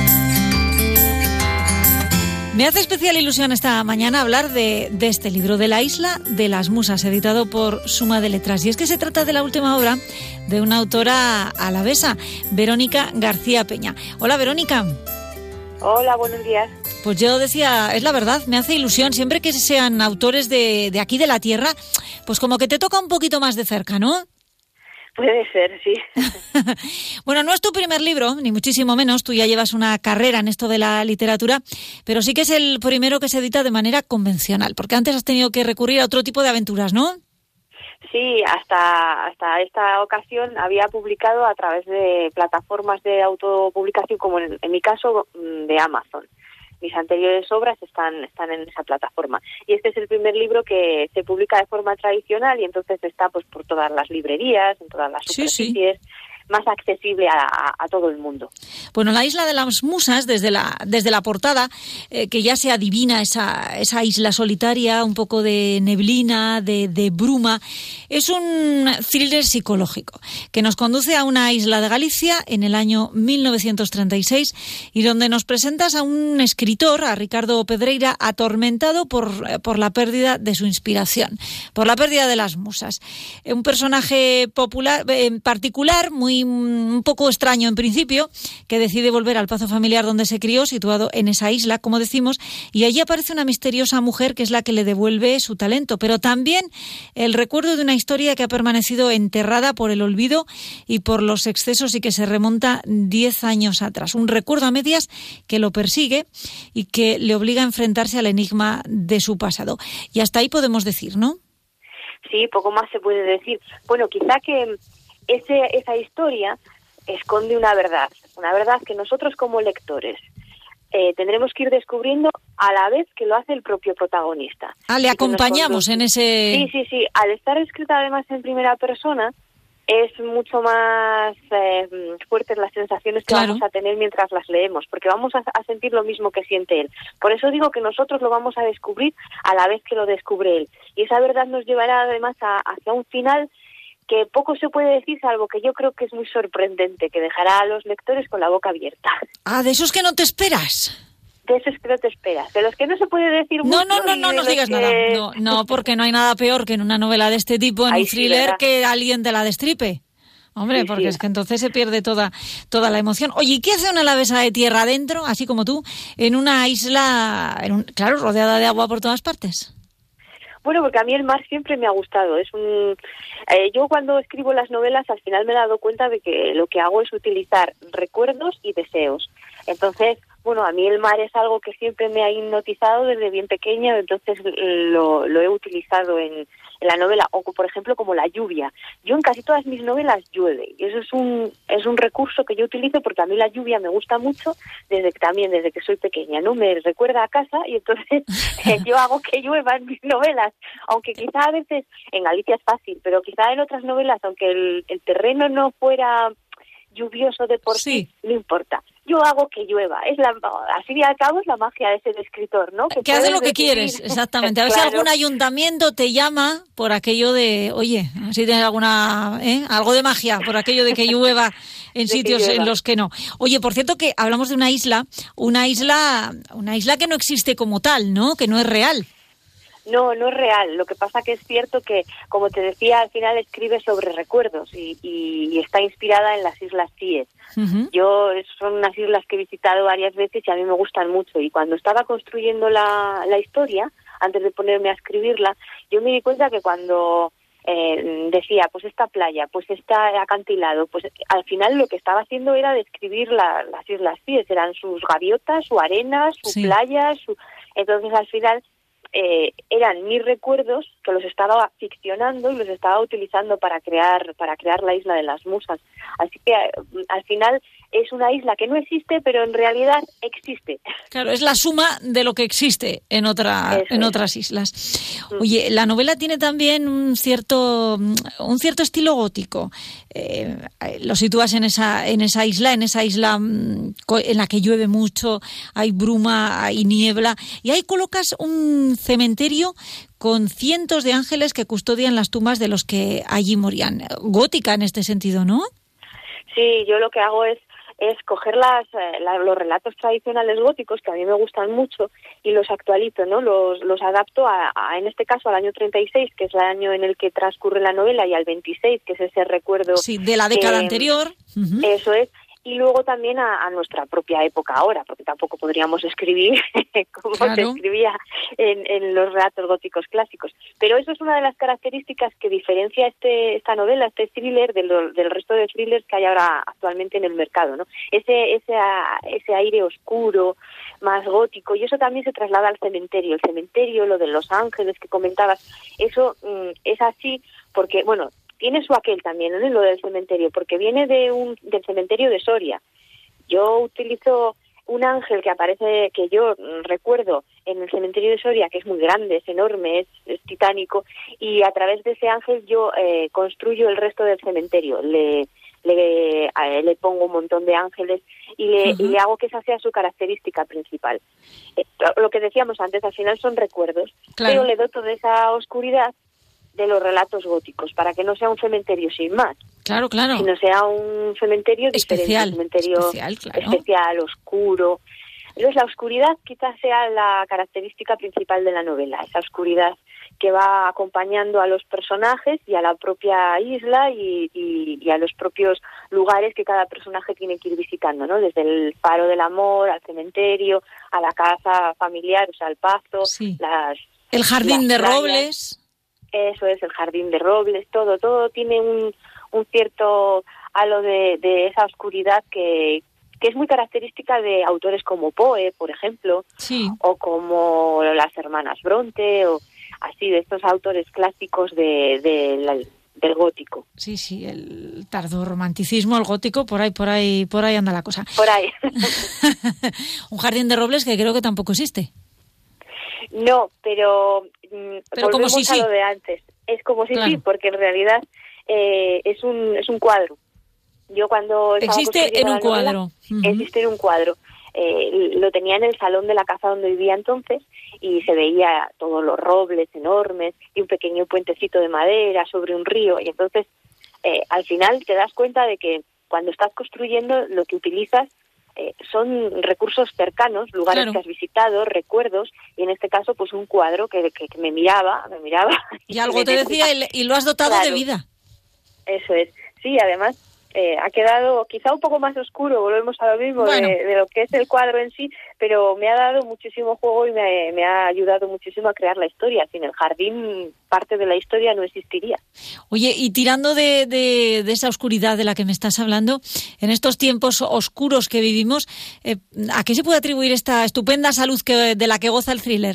Me hace especial ilusión esta mañana hablar de, de este libro, de La Isla de las Musas, editado por Suma de Letras. Y es que se trata de la última obra de una autora alavesa, Verónica García Peña. Hola, Verónica. Hola, buenos días. Pues yo decía, es la verdad, me hace ilusión, siempre que sean autores de, de aquí de la tierra, pues como que te toca un poquito más de cerca, ¿no? Puede ser, sí. Bueno, no es tu primer libro, ni muchísimo menos, tú ya llevas una carrera en esto de la literatura, pero sí que es el primero que se edita de manera convencional, porque antes has tenido que recurrir a otro tipo de aventuras, ¿no? Sí, hasta, hasta esta ocasión había publicado a través de plataformas de autopublicación, como en, en mi caso, de Amazon. Mis anteriores obras están están en esa plataforma. Y este es el primer libro que se publica de forma tradicional y entonces está pues por todas las librerías, en todas las superficies, sí, sí. Más accesible a, a, a todo el mundo. Bueno, La Isla de las Musas, desde la desde la portada, eh, que ya se adivina esa, esa isla solitaria, un poco de neblina, de, de bruma, es un thriller psicológico que nos conduce a una isla de Galicia en el año mil novecientos treinta y seis y donde nos presentas a un escritor, a Ricardo Pedreira, atormentado por, por la pérdida de su inspiración, por la pérdida de las musas. Un personaje popular, en particular, muy un poco extraño en principio, que decide volver al pazo familiar donde se crió, situado en esa isla, como decimos, y allí aparece una misteriosa mujer que es la que le devuelve su talento, pero también el recuerdo de una historia que ha permanecido enterrada por el olvido y por los excesos y que se remonta diez años atrás. Un recuerdo a medias que lo persigue y que le obliga a enfrentarse al enigma de su pasado. Y hasta ahí podemos decir, ¿no? Sí, poco más se puede decir. Bueno, quizá que Ese, esa historia esconde una verdad, una verdad que nosotros como lectores eh, tendremos que ir descubriendo a la vez que lo hace el propio protagonista. Ah, le acompañamos en ese... Sí, sí, sí. Al estar escrita además en primera persona, es mucho más eh, fuertes las sensaciones que claro. vamos a tener mientras las leemos, porque vamos a, a sentir lo mismo que siente él. Por eso digo que nosotros lo vamos a descubrir a la vez que lo descubre él. Y esa verdad nos llevará además a, hacia un final que poco se puede decir, salvo que yo creo que es muy sorprendente, que dejará a los lectores con la boca abierta. Ah, de esos que no te esperas. De esos que no te esperas, de los que no se puede decir mucho. No, no, no, no nos digas que... nada. No, no, porque no hay nada peor que en una novela de este tipo, en Ay, un thriller, sí, que alguien te la destripe. Hombre, sí, porque sí. es que entonces se pierde toda toda la emoción. Oye, ¿y qué hace una alavesa de tierra adentro, así como tú, en una isla, en un, claro, rodeada de agua por todas partes? Bueno, porque a mí el mar siempre me ha gustado. Es un, eh, yo cuando escribo las novelas al final me he dado cuenta de que lo que hago es utilizar recuerdos y deseos. Entonces, bueno, a mí el mar es algo que siempre me ha hipnotizado desde bien pequeña, entonces lo, lo he utilizado en, en la novela, o por ejemplo como la lluvia. Yo en casi todas mis novelas llueve, y eso es un es un recurso que yo utilizo porque a mí la lluvia me gusta mucho desde que también desde que soy pequeña, ¿no? Me recuerda a casa y entonces yo hago que llueva en mis novelas, aunque quizá a veces en Galicia es fácil, pero quizá en otras novelas, aunque el, el terreno no fuera lluvioso de por sí, sí, no importa. Yo hago que llueva. Es la, así de al cabo es la magia de ser escritor, ¿no? Que, que hace lo que decidir. Quieres, exactamente. A ver claro. si algún ayuntamiento te llama por aquello de, oye, si tienes alguna, ¿eh? algo de magia, por aquello de que llueva en sitios llueva. en los que no. Oye, por cierto que hablamos de una isla, una isla, una isla que no existe como tal, ¿no? Que no es real. No, no es real. Lo que pasa que es cierto que, como te decía, al final escribe sobre recuerdos y, y, y está inspirada en las Islas Cíes. Uh-huh. Yo, son unas islas que he visitado varias veces y a mí me gustan mucho. Y cuando estaba construyendo la, la historia, antes de ponerme a escribirla, yo me di cuenta que cuando eh, decía, pues esta playa, pues está acantilado, pues al final lo que estaba haciendo era describir la, las Islas Cíes. Eran sus gaviotas, su arena, su sí. playa, su... Entonces al final... Eh, eran mis recuerdos que los estaba ficcionando y los estaba utilizando para crear para crear la isla de las musas. Así que al final es una isla que no existe, pero en realidad existe. Claro, es la suma de lo que existe en otra Eso en es. otras islas. Oye, la novela tiene también un cierto un cierto estilo gótico. Eh, lo sitúas en esa en esa isla, en esa isla en la que llueve mucho, hay bruma, hay niebla, y ahí colocas un cementerio con cientos de ángeles que custodian las tumbas de los que allí morían. Gótica en este sentido, ¿no? Sí, yo lo que hago es es coger las, eh, la, los relatos tradicionales góticos, que a mí me gustan mucho, y los actualizo, ¿no? Los, los adapto, a, a, en este caso, al año treinta y seis, que es el año en el que transcurre la novela, y al veintiséis, que es ese recuerdo... Sí, de la década eh, anterior. Uh-huh. Eso es. Y luego también a, a nuestra propia época ahora, porque tampoco podríamos escribir como claro. se escribía en, en los relatos góticos clásicos. Pero eso es una de las características que diferencia este esta novela, este thriller, de lo, del resto de thrillers que hay ahora actualmente en el mercado, ¿no? Ese ese ese aire oscuro, más gótico, y eso también se traslada al cementerio. El cementerio, lo de los ángeles que comentabas, eso mm, es así porque, bueno, tiene su aquel también, ¿no? Lo del cementerio, porque viene de un del cementerio de Soria. Yo utilizo un ángel que aparece, que yo recuerdo en el cementerio de Soria, que es muy grande, es enorme, es, es titánico, y a través de ese ángel yo eh, construyo el resto del cementerio. Le le, eh, le pongo un montón de ángeles y le, uh-huh. y le hago que esa sea su característica principal. Eh, lo que decíamos antes, al final son recuerdos, claro. pero le doy toda esa oscuridad de los relatos góticos, para que no sea un cementerio sin más. Claro, claro. Sino sea un cementerio especial, diferente, un cementerio especial, claro. especial, oscuro. Entonces la oscuridad quizás sea la característica principal de la novela, esa oscuridad que va acompañando a los personajes y a la propia isla y, y, y a los propios lugares que cada personaje tiene que ir visitando, ¿no? Desde el Faro del Amor, al cementerio, a la casa familiar, o sea, al pazo, sí. las el jardín las de playas. robles. Eso es, el jardín de robles, todo, todo tiene un, un cierto halo de, de esa oscuridad que, que es muy característica de autores como Poe, por ejemplo, sí. o como las hermanas Bronte, o así, de estos autores clásicos de, de la, del gótico. Sí, sí, el tardorromanticismo, el gótico, por ahí, por ahí, por ahí anda la cosa. Por ahí. Un jardín de robles que creo que tampoco existe. No, pero, pero volvemos como si a sí. lo de antes. Es como si claro. sí, porque en realidad eh, es un es un cuadro. Yo cuando estaba existe en un la novela, cuadro. Uh-huh. Existe en un cuadro. Eh, lo tenía en el salón de la casa donde vivía entonces y se veía todos los robles enormes y un pequeño puentecito de madera sobre un río. Y entonces, eh, al final te das cuenta de que cuando estás construyendo lo que utilizas Eh, son recursos cercanos, lugares claro. que has visitado, recuerdos, y en este caso pues un cuadro que, que, que me miraba, me miraba. Y, y algo te decía y, y lo has dotado claro. de vida. Eso es. Sí, además eh, ha quedado quizá un poco más oscuro, volvemos a lo mismo, bueno. de, de lo que es el cuadro en sí, pero me ha dado muchísimo juego y me, me ha ayudado muchísimo a crear la historia. Sin el jardín, parte de la historia no existiría. Oye, y tirando de, de, de esa oscuridad de la que me estás hablando, en estos tiempos oscuros que vivimos, eh, ¿a qué se puede atribuir esta estupenda salud que, de la que goza el thriller?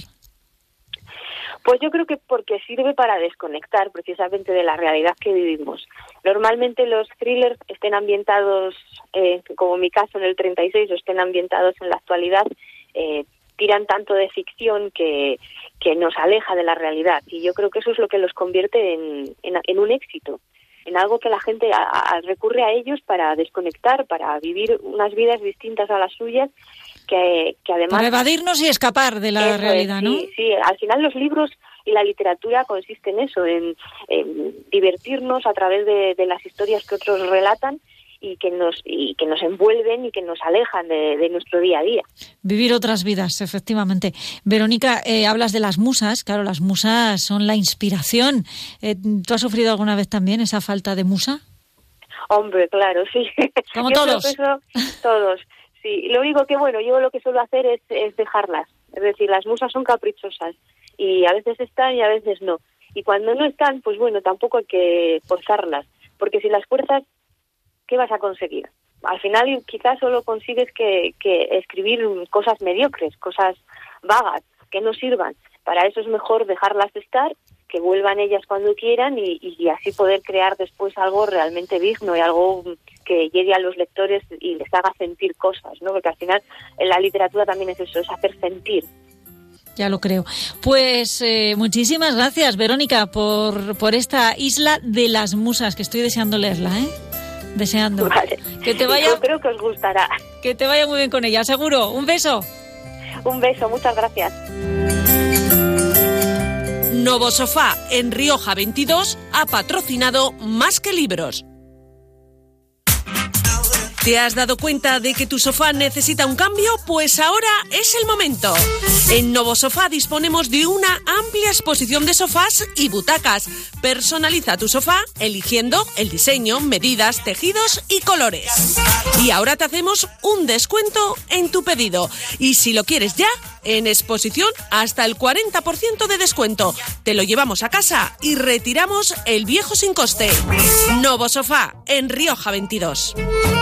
Pues yo creo que porque sirve para desconectar precisamente de la realidad que vivimos. Normalmente los thrillers estén ambientados, eh, como en mi caso en el treinta y seis, o estén ambientados en la actualidad, eh, tiran tanto de ficción que, que nos aleja de la realidad. Y yo creo que eso es lo que los convierte en, en, en un éxito, en algo que la gente a, a, recurre a ellos para desconectar, para vivir unas vidas distintas a las suyas, que, que además... Para evadirnos y escapar de la realidad, es, ¿no? Sí, sí, al final los libros y la literatura consiste en eso, en, en divertirnos a través de, de las historias que otros relatan y que nos y que nos envuelven y que nos alejan de, de nuestro día a día. Vivir otras vidas, efectivamente. Verónica, eh, hablas de las musas. Claro, las musas son la inspiración. Eh, ¿Tú has sufrido alguna vez también esa falta de musa? Hombre, claro, sí. Como yo todos. Creo que eso, todos. Sí, lo único que, bueno, yo lo que suelo hacer es, es dejarlas. Es decir, las musas son caprichosas y a veces están y a veces no. Y cuando no están, pues bueno, tampoco hay que forzarlas, porque si las fuerzas, ¿qué vas a conseguir? Al final quizás solo consigues que, que escribir cosas mediocres, cosas vagas, que no sirvan. Para eso es mejor dejarlas estar, que vuelvan ellas cuando quieran y, y así poder crear después algo realmente digno y algo que llegue a los lectores y les haga sentir cosas, ¿no? Porque al final en la literatura también es eso, es hacer sentir. Ya lo creo. Pues eh, muchísimas gracias, Verónica, por, por esta Isla de las Musas, que estoy deseando leerla, ¿eh? Deseando. Vale. Que te vaya, yo creo que os gustará. Que te vaya muy bien con ella, seguro. Un beso. Un beso, muchas gracias. Novo Sofá en Rioja veintidós ha patrocinado Más que Libros. ¿Te has dado cuenta de que tu sofá necesita un cambio? Pues ahora es el momento. En Novo Sofá disponemos de una amplia exposición de sofás y butacas. Personaliza tu sofá eligiendo el diseño, medidas, tejidos y colores. Y ahora te hacemos un descuento en tu pedido. Y si lo quieres ya, en exposición hasta el cuarenta por ciento de descuento. Te lo llevamos a casa y retiramos el viejo sin coste. Novo Sofá en Rioja veintidós.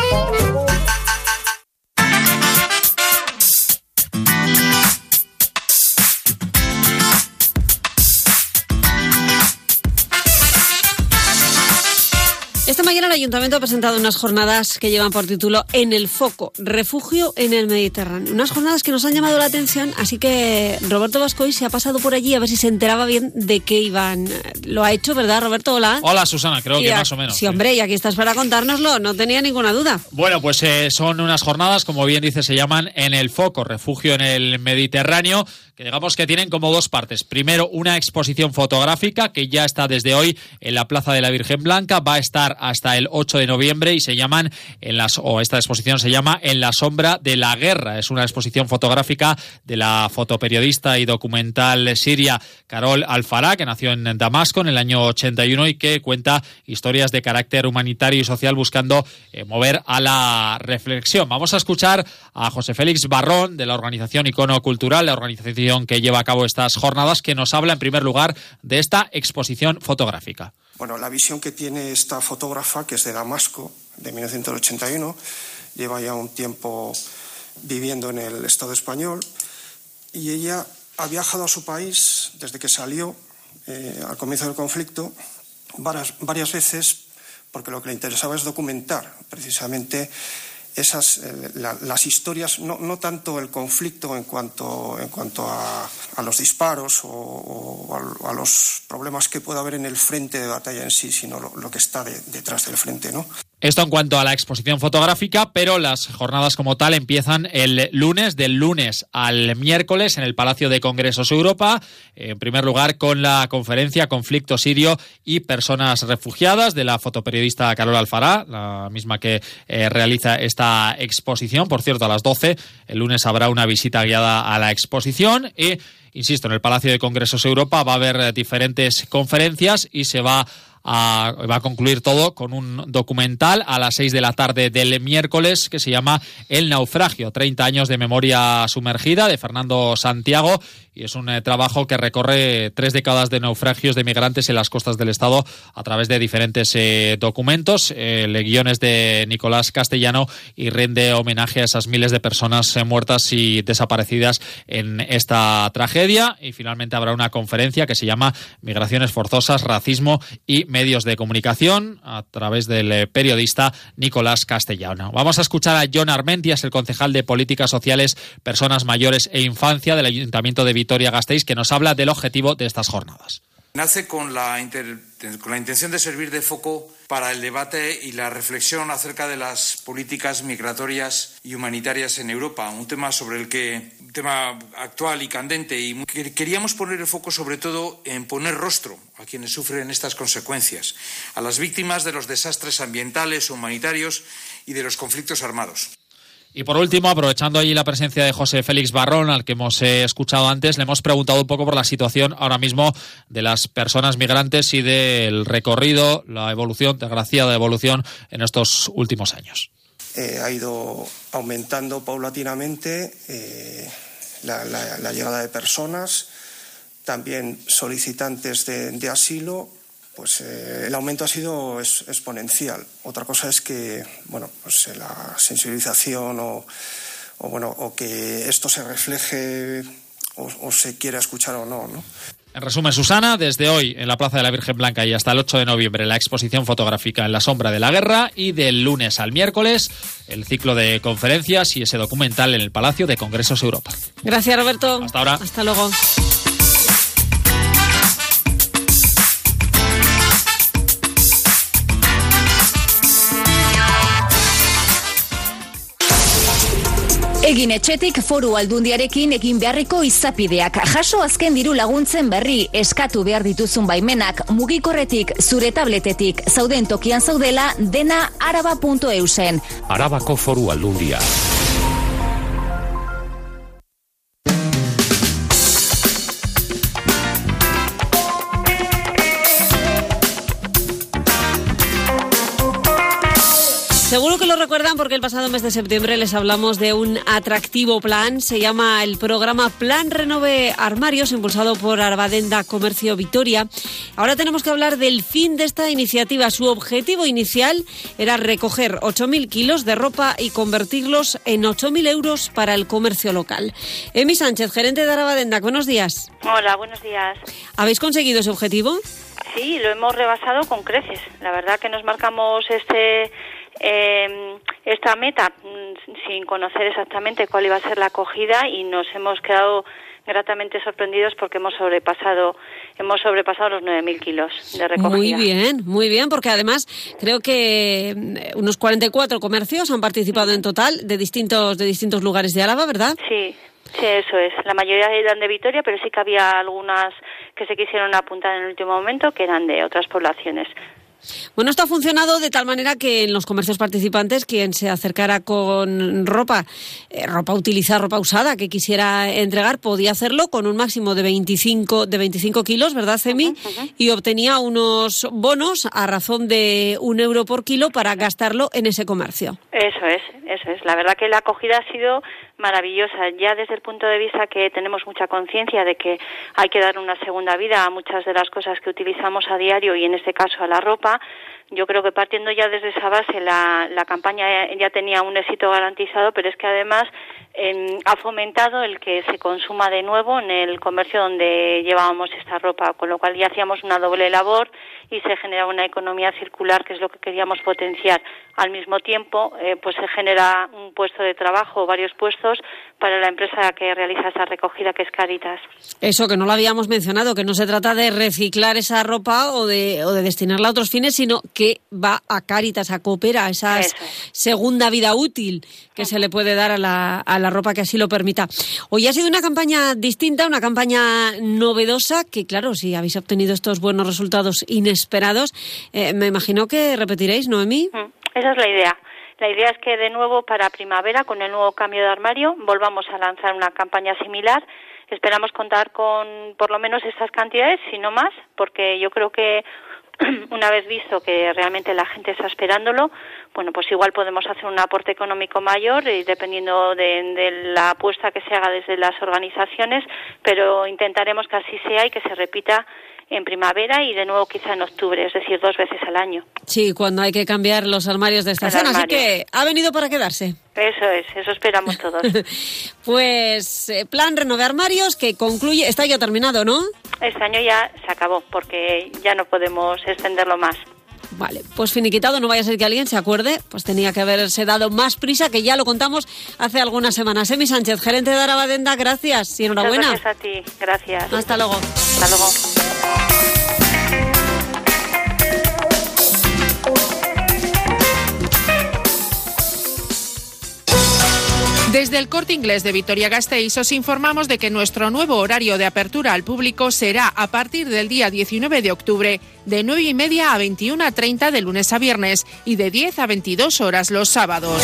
Esta mañana el Ayuntamiento ha presentado unas jornadas que llevan por título En el foco, refugio en el Mediterráneo. Unas jornadas que nos han llamado la atención, así que Roberto Vascoy se ha pasado por allí a ver si se enteraba bien de qué iban. Lo ha hecho, ¿verdad, Roberto? Hola. Hola, Susana, creo y que a, más o menos. Sí, hombre, y aquí estás para contárnoslo, no tenía ninguna duda. Bueno, pues eh, son unas jornadas, como bien dice, se llaman En el foco, refugio en el Mediterráneo, que digamos que tienen como dos partes. Primero, una exposición fotográfica que ya está desde hoy en la Plaza de la Virgen Blanca, va a estar hasta el ocho de noviembre y se llaman, en las, o esta exposición se llama En la sombra de la guerra. Es una exposición fotográfica de la fotoperiodista y documental siria Carol Al-Farah, que nació en Damasco en el año ochenta y uno y que cuenta historias de carácter humanitario y social buscando eh, mover a la reflexión. Vamos a escuchar a José Félix Barrón de la organización Icono Cultural, la organización que lleva a cabo estas jornadas, que nos habla en primer lugar de esta exposición fotográfica. Bueno, la visión que tiene esta fotógrafa, que es de Damasco, de mil novecientos ochenta y uno, lleva ya un tiempo viviendo en el Estado español y ella ha viajado a su país desde que salió eh, al comienzo del conflicto varias, varias veces, porque lo que le interesaba es documentar precisamente esas eh, la, las historias, no, no tanto el conflicto en cuanto en cuanto a, a los disparos o, o a, a los problemas que pueda haber en el frente de batalla en sí, sino lo, lo que está de, detrás del frente, ¿no? Esto en cuanto a la exposición fotográfica, pero las jornadas como tal empiezan el lunes, del lunes al miércoles en el Palacio de Congresos Europa, en primer lugar con la conferencia Conflicto Sirio y Personas Refugiadas de la fotoperiodista Carol Al-Farah, la misma que eh, realiza esta exposición. Por cierto, a las doce el lunes habrá una visita guiada a la exposición y, insisto, en el Palacio de Congresos Europa va a haber diferentes conferencias y se va a, va a concluir todo con un documental a las seis de la tarde del miércoles que se llama El naufragio, treinta años de memoria sumergida, de Fernando Santiago, y es un eh, trabajo que recorre tres décadas de naufragios de migrantes en las costas del Estado a través de diferentes eh, documentos, eh, guiones de Nicolás Castellano, y rinde homenaje a esas miles de personas eh, muertas y desaparecidas en esta tragedia. Y finalmente habrá una conferencia que se llama Migraciones forzosas, racismo y medios de comunicación, a través del eh, periodista Nicolás Castellano. Vamos a escuchar a Jon Armentia, es el concejal de Políticas Sociales, Personas Mayores e Infancia del Ayuntamiento de Vitoria-Gasteiz, que nos habla del objetivo de estas jornadas. Nace con la, inter, con la intención de servir de foco para el debate y la reflexión acerca de las políticas migratorias y humanitarias en Europa, un tema sobre el que, un tema actual y candente, y queríamos poner el foco sobre todo en poner rostro a quienes sufren estas consecuencias, a las víctimas de los desastres ambientales, humanitarios y de los conflictos armados. Y por último, aprovechando ahí la presencia de José Félix Barrón, al que hemos eh, escuchado antes, le hemos preguntado un poco por la situación ahora mismo de las personas migrantes y del recorrido, la evolución, desgraciada evolución en estos últimos años. Eh, ha ido aumentando paulatinamente eh, la, la, la llegada de personas, también solicitantes de, de asilo. Pues eh, el aumento ha sido es, exponencial. Otra cosa es que, bueno, pues eh, la sensibilización o, o bueno, o que esto se refleje o, o se quiera escuchar o no, ¿no? En resumen, Susana, desde hoy en la Plaza de la Virgen Blanca y hasta el ocho de noviembre la exposición fotográfica En la sombra de la guerra, y del lunes al miércoles el ciclo de conferencias y ese documental en el Palacio de Congresos Europa. Gracias, Roberto. Hasta ahora. Hasta luego. Egin etxetik Foru Aldundiarekin egin beharreko izapideak. Jaso azken diru laguntzen berri, eskatu behar dituzun baimenak, mugikorretik, zure tabletetik, zauden tokian zaudela, dena araba puntu eusen. Arabako Foru Aldundia. Seguro que lo recuerdan porque el pasado mes de septiembre les hablamos de un atractivo plan. Se llama el programa Plan Renove Armarios, impulsado por Arbadenda Comercio Vitoria. Ahora tenemos que hablar del fin de esta iniciativa. Su objetivo inicial era recoger ocho mil kilos de ropa y convertirlos en ocho mil euros para el comercio local. Emi Sánchez, gerente de Arbadenda, buenos días. Hola, buenos días. ¿Habéis conseguido ese objetivo? Sí, lo hemos rebasado con creces. La verdad que nos marcamos este... Eh, esta meta sin conocer exactamente cuál iba a ser la acogida, y nos hemos quedado gratamente sorprendidos porque hemos sobrepasado hemos sobrepasado los nueve mil kilos de recogida. Muy bien, muy bien, porque además creo que unos cuarenta y cuatro comercios han participado en total de distintos de distintos lugares de Álava, ¿verdad? Sí. Sí, eso es. La mayoría eran de Vitoria, pero sí que había algunas que se quisieron apuntar en el último momento que eran de otras poblaciones. Bueno, esto ha funcionado de tal manera que en los comercios participantes, quien se acercara con ropa, eh, ropa utilizada, ropa usada, que quisiera entregar, podía hacerlo con un máximo de veinticinco, de veinticinco kilos, ¿verdad, Cemi? Uh-huh, uh-huh. Y obtenía unos bonos a razón de un euro por kilo para gastarlo en ese comercio. Eso es, eso es. La verdad que la acogida ha sido maravillosa, ya desde el punto de vista que tenemos mucha conciencia de que hay que dar una segunda vida a muchas de las cosas que utilizamos a diario, y en este caso a la ropa. Yo creo que partiendo ya desde esa base la, la campaña ya tenía un éxito garantizado, pero es que además eh, ha fomentado el que se consuma de nuevo en el comercio donde llevábamos esta ropa, con lo cual ya hacíamos una doble labor y se genera una economía circular, que es lo que queríamos potenciar. Al mismo tiempo, eh, pues se genera un puesto de trabajo, varios puestos para la empresa que realiza esa recogida, que es Cáritas. Eso, que no lo habíamos mencionado, que no se trata de reciclar esa ropa o de, o de destinarla a otros fines, sino que va a Cáritas, a Coopera, esa segunda vida útil que uh-huh. se le puede dar a la, a la ropa que así lo permita. Hoy ha sido una campaña distinta, una campaña novedosa, que claro, si habéis obtenido estos buenos resultados inesperados, eh, me imagino que repetiréis, ¿Noemí? Uh-huh. Esa es la idea. La idea es que de nuevo para primavera, con el nuevo cambio de armario, volvamos a lanzar una campaña similar. Esperamos contar con por lo menos estas cantidades, si no más, porque yo creo que una vez visto que realmente la gente está esperándolo, bueno, pues igual podemos hacer un aporte económico mayor y dependiendo de, de la apuesta que se haga desde las organizaciones, pero intentaremos que así sea y que se repita en primavera y de nuevo quizá en octubre, es decir, dos veces al año. Sí, cuando hay que cambiar los armarios de estación, así que ha venido para quedarse. Eso es, eso esperamos todos. Pues eh, plan Renove Armarios que concluye, está ya terminado, ¿no? Este año ya se acabó porque ya no podemos extenderlo más. Vale, pues finiquitado, no vaya a ser que alguien se acuerde, pues tenía que haberse dado más prisa, que ya lo contamos hace algunas semanas. Emi Sánchez, gerente de Arabadenda, gracias y enhorabuena. Muchas gracias a ti, gracias. Hasta luego. Hasta luego. Desde el Corte Inglés de Vitoria-Gasteiz os informamos de que nuestro nuevo horario de apertura al público será a partir del día diecinueve de octubre de nueve y media a veintiuna treinta de lunes a viernes y de diez a veintidós horas los sábados.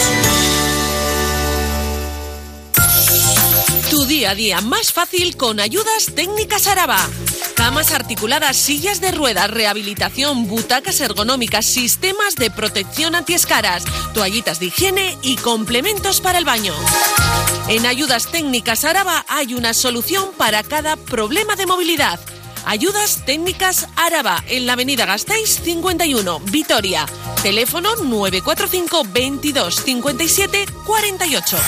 Tu día a día más fácil con Ayudas Técnicas Araba. Camas articuladas, sillas de ruedas, rehabilitación, butacas ergonómicas, sistemas de protección antiescaras, toallitas de higiene y complementos para el baño. En Ayudas Técnicas Araba hay una solución para cada problema de movilidad. Ayudas Técnicas Araba, en la avenida Gasteiz cincuenta y uno, Vitoria. Teléfono nueve cuatro cinco, veintidós, cincuenta y siete, cuarenta y ocho.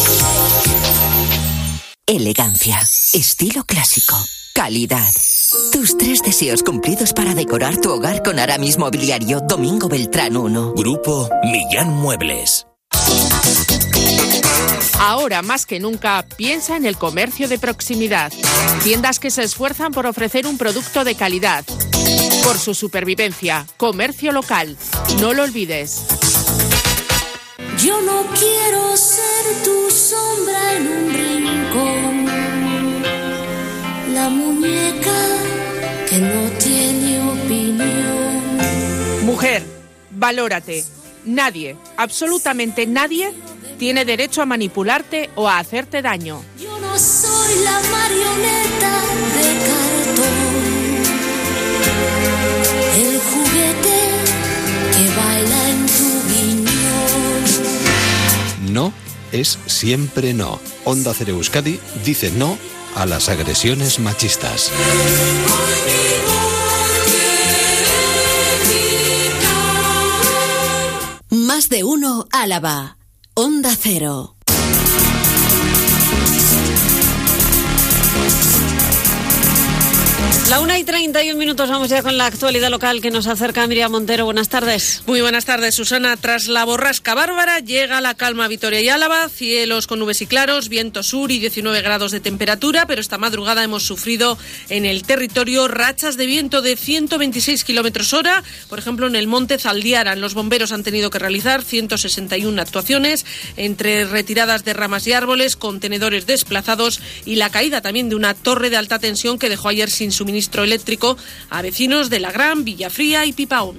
Elegancia, estilo clásico, calidad. Tus tres deseos cumplidos para decorar tu hogar con Aramis Mobiliario Domingo Beltrán uno. Grupo Millán Muebles. Ahora más que nunca, piensa en el comercio de proximidad. Tiendas que se esfuerzan por ofrecer un producto de calidad. Por su supervivencia, comercio local. No lo olvides. Yo no quiero ser tu sombra en un rincón, la muñeca que no tiene opinión. Mujer, valórate. Nadie, absolutamente nadie, tiene derecho a manipularte o a hacerte daño. Yo no soy la marioneta de cartón, el juguete que baila en tu guiñón. No es siempre no. Onda Cero Euskadi dice no a las agresiones machistas. Más de uno Álava. Onda Cero. La una y treinta y un minutos, vamos ya con la actualidad local que nos acerca Miriam Montero. Buenas tardes. Muy buenas tardes, Susana. Tras la borrasca Bárbara llega la calma a Vitoria y Álava, cielos con nubes y claros, viento sur y diecinueve grados de temperatura, pero esta madrugada hemos sufrido en el territorio rachas de viento de ciento veintiséis kilómetros hora, por ejemplo en el monte Zaldiaran. Los bomberos han tenido que realizar ciento sesenta y una actuaciones entre retiradas de ramas y árboles, contenedores desplazados y la caída también de una torre de alta tensión que dejó ayer sin suministro eléctrico a vecinos de La Gran, Villafría y Pipaón.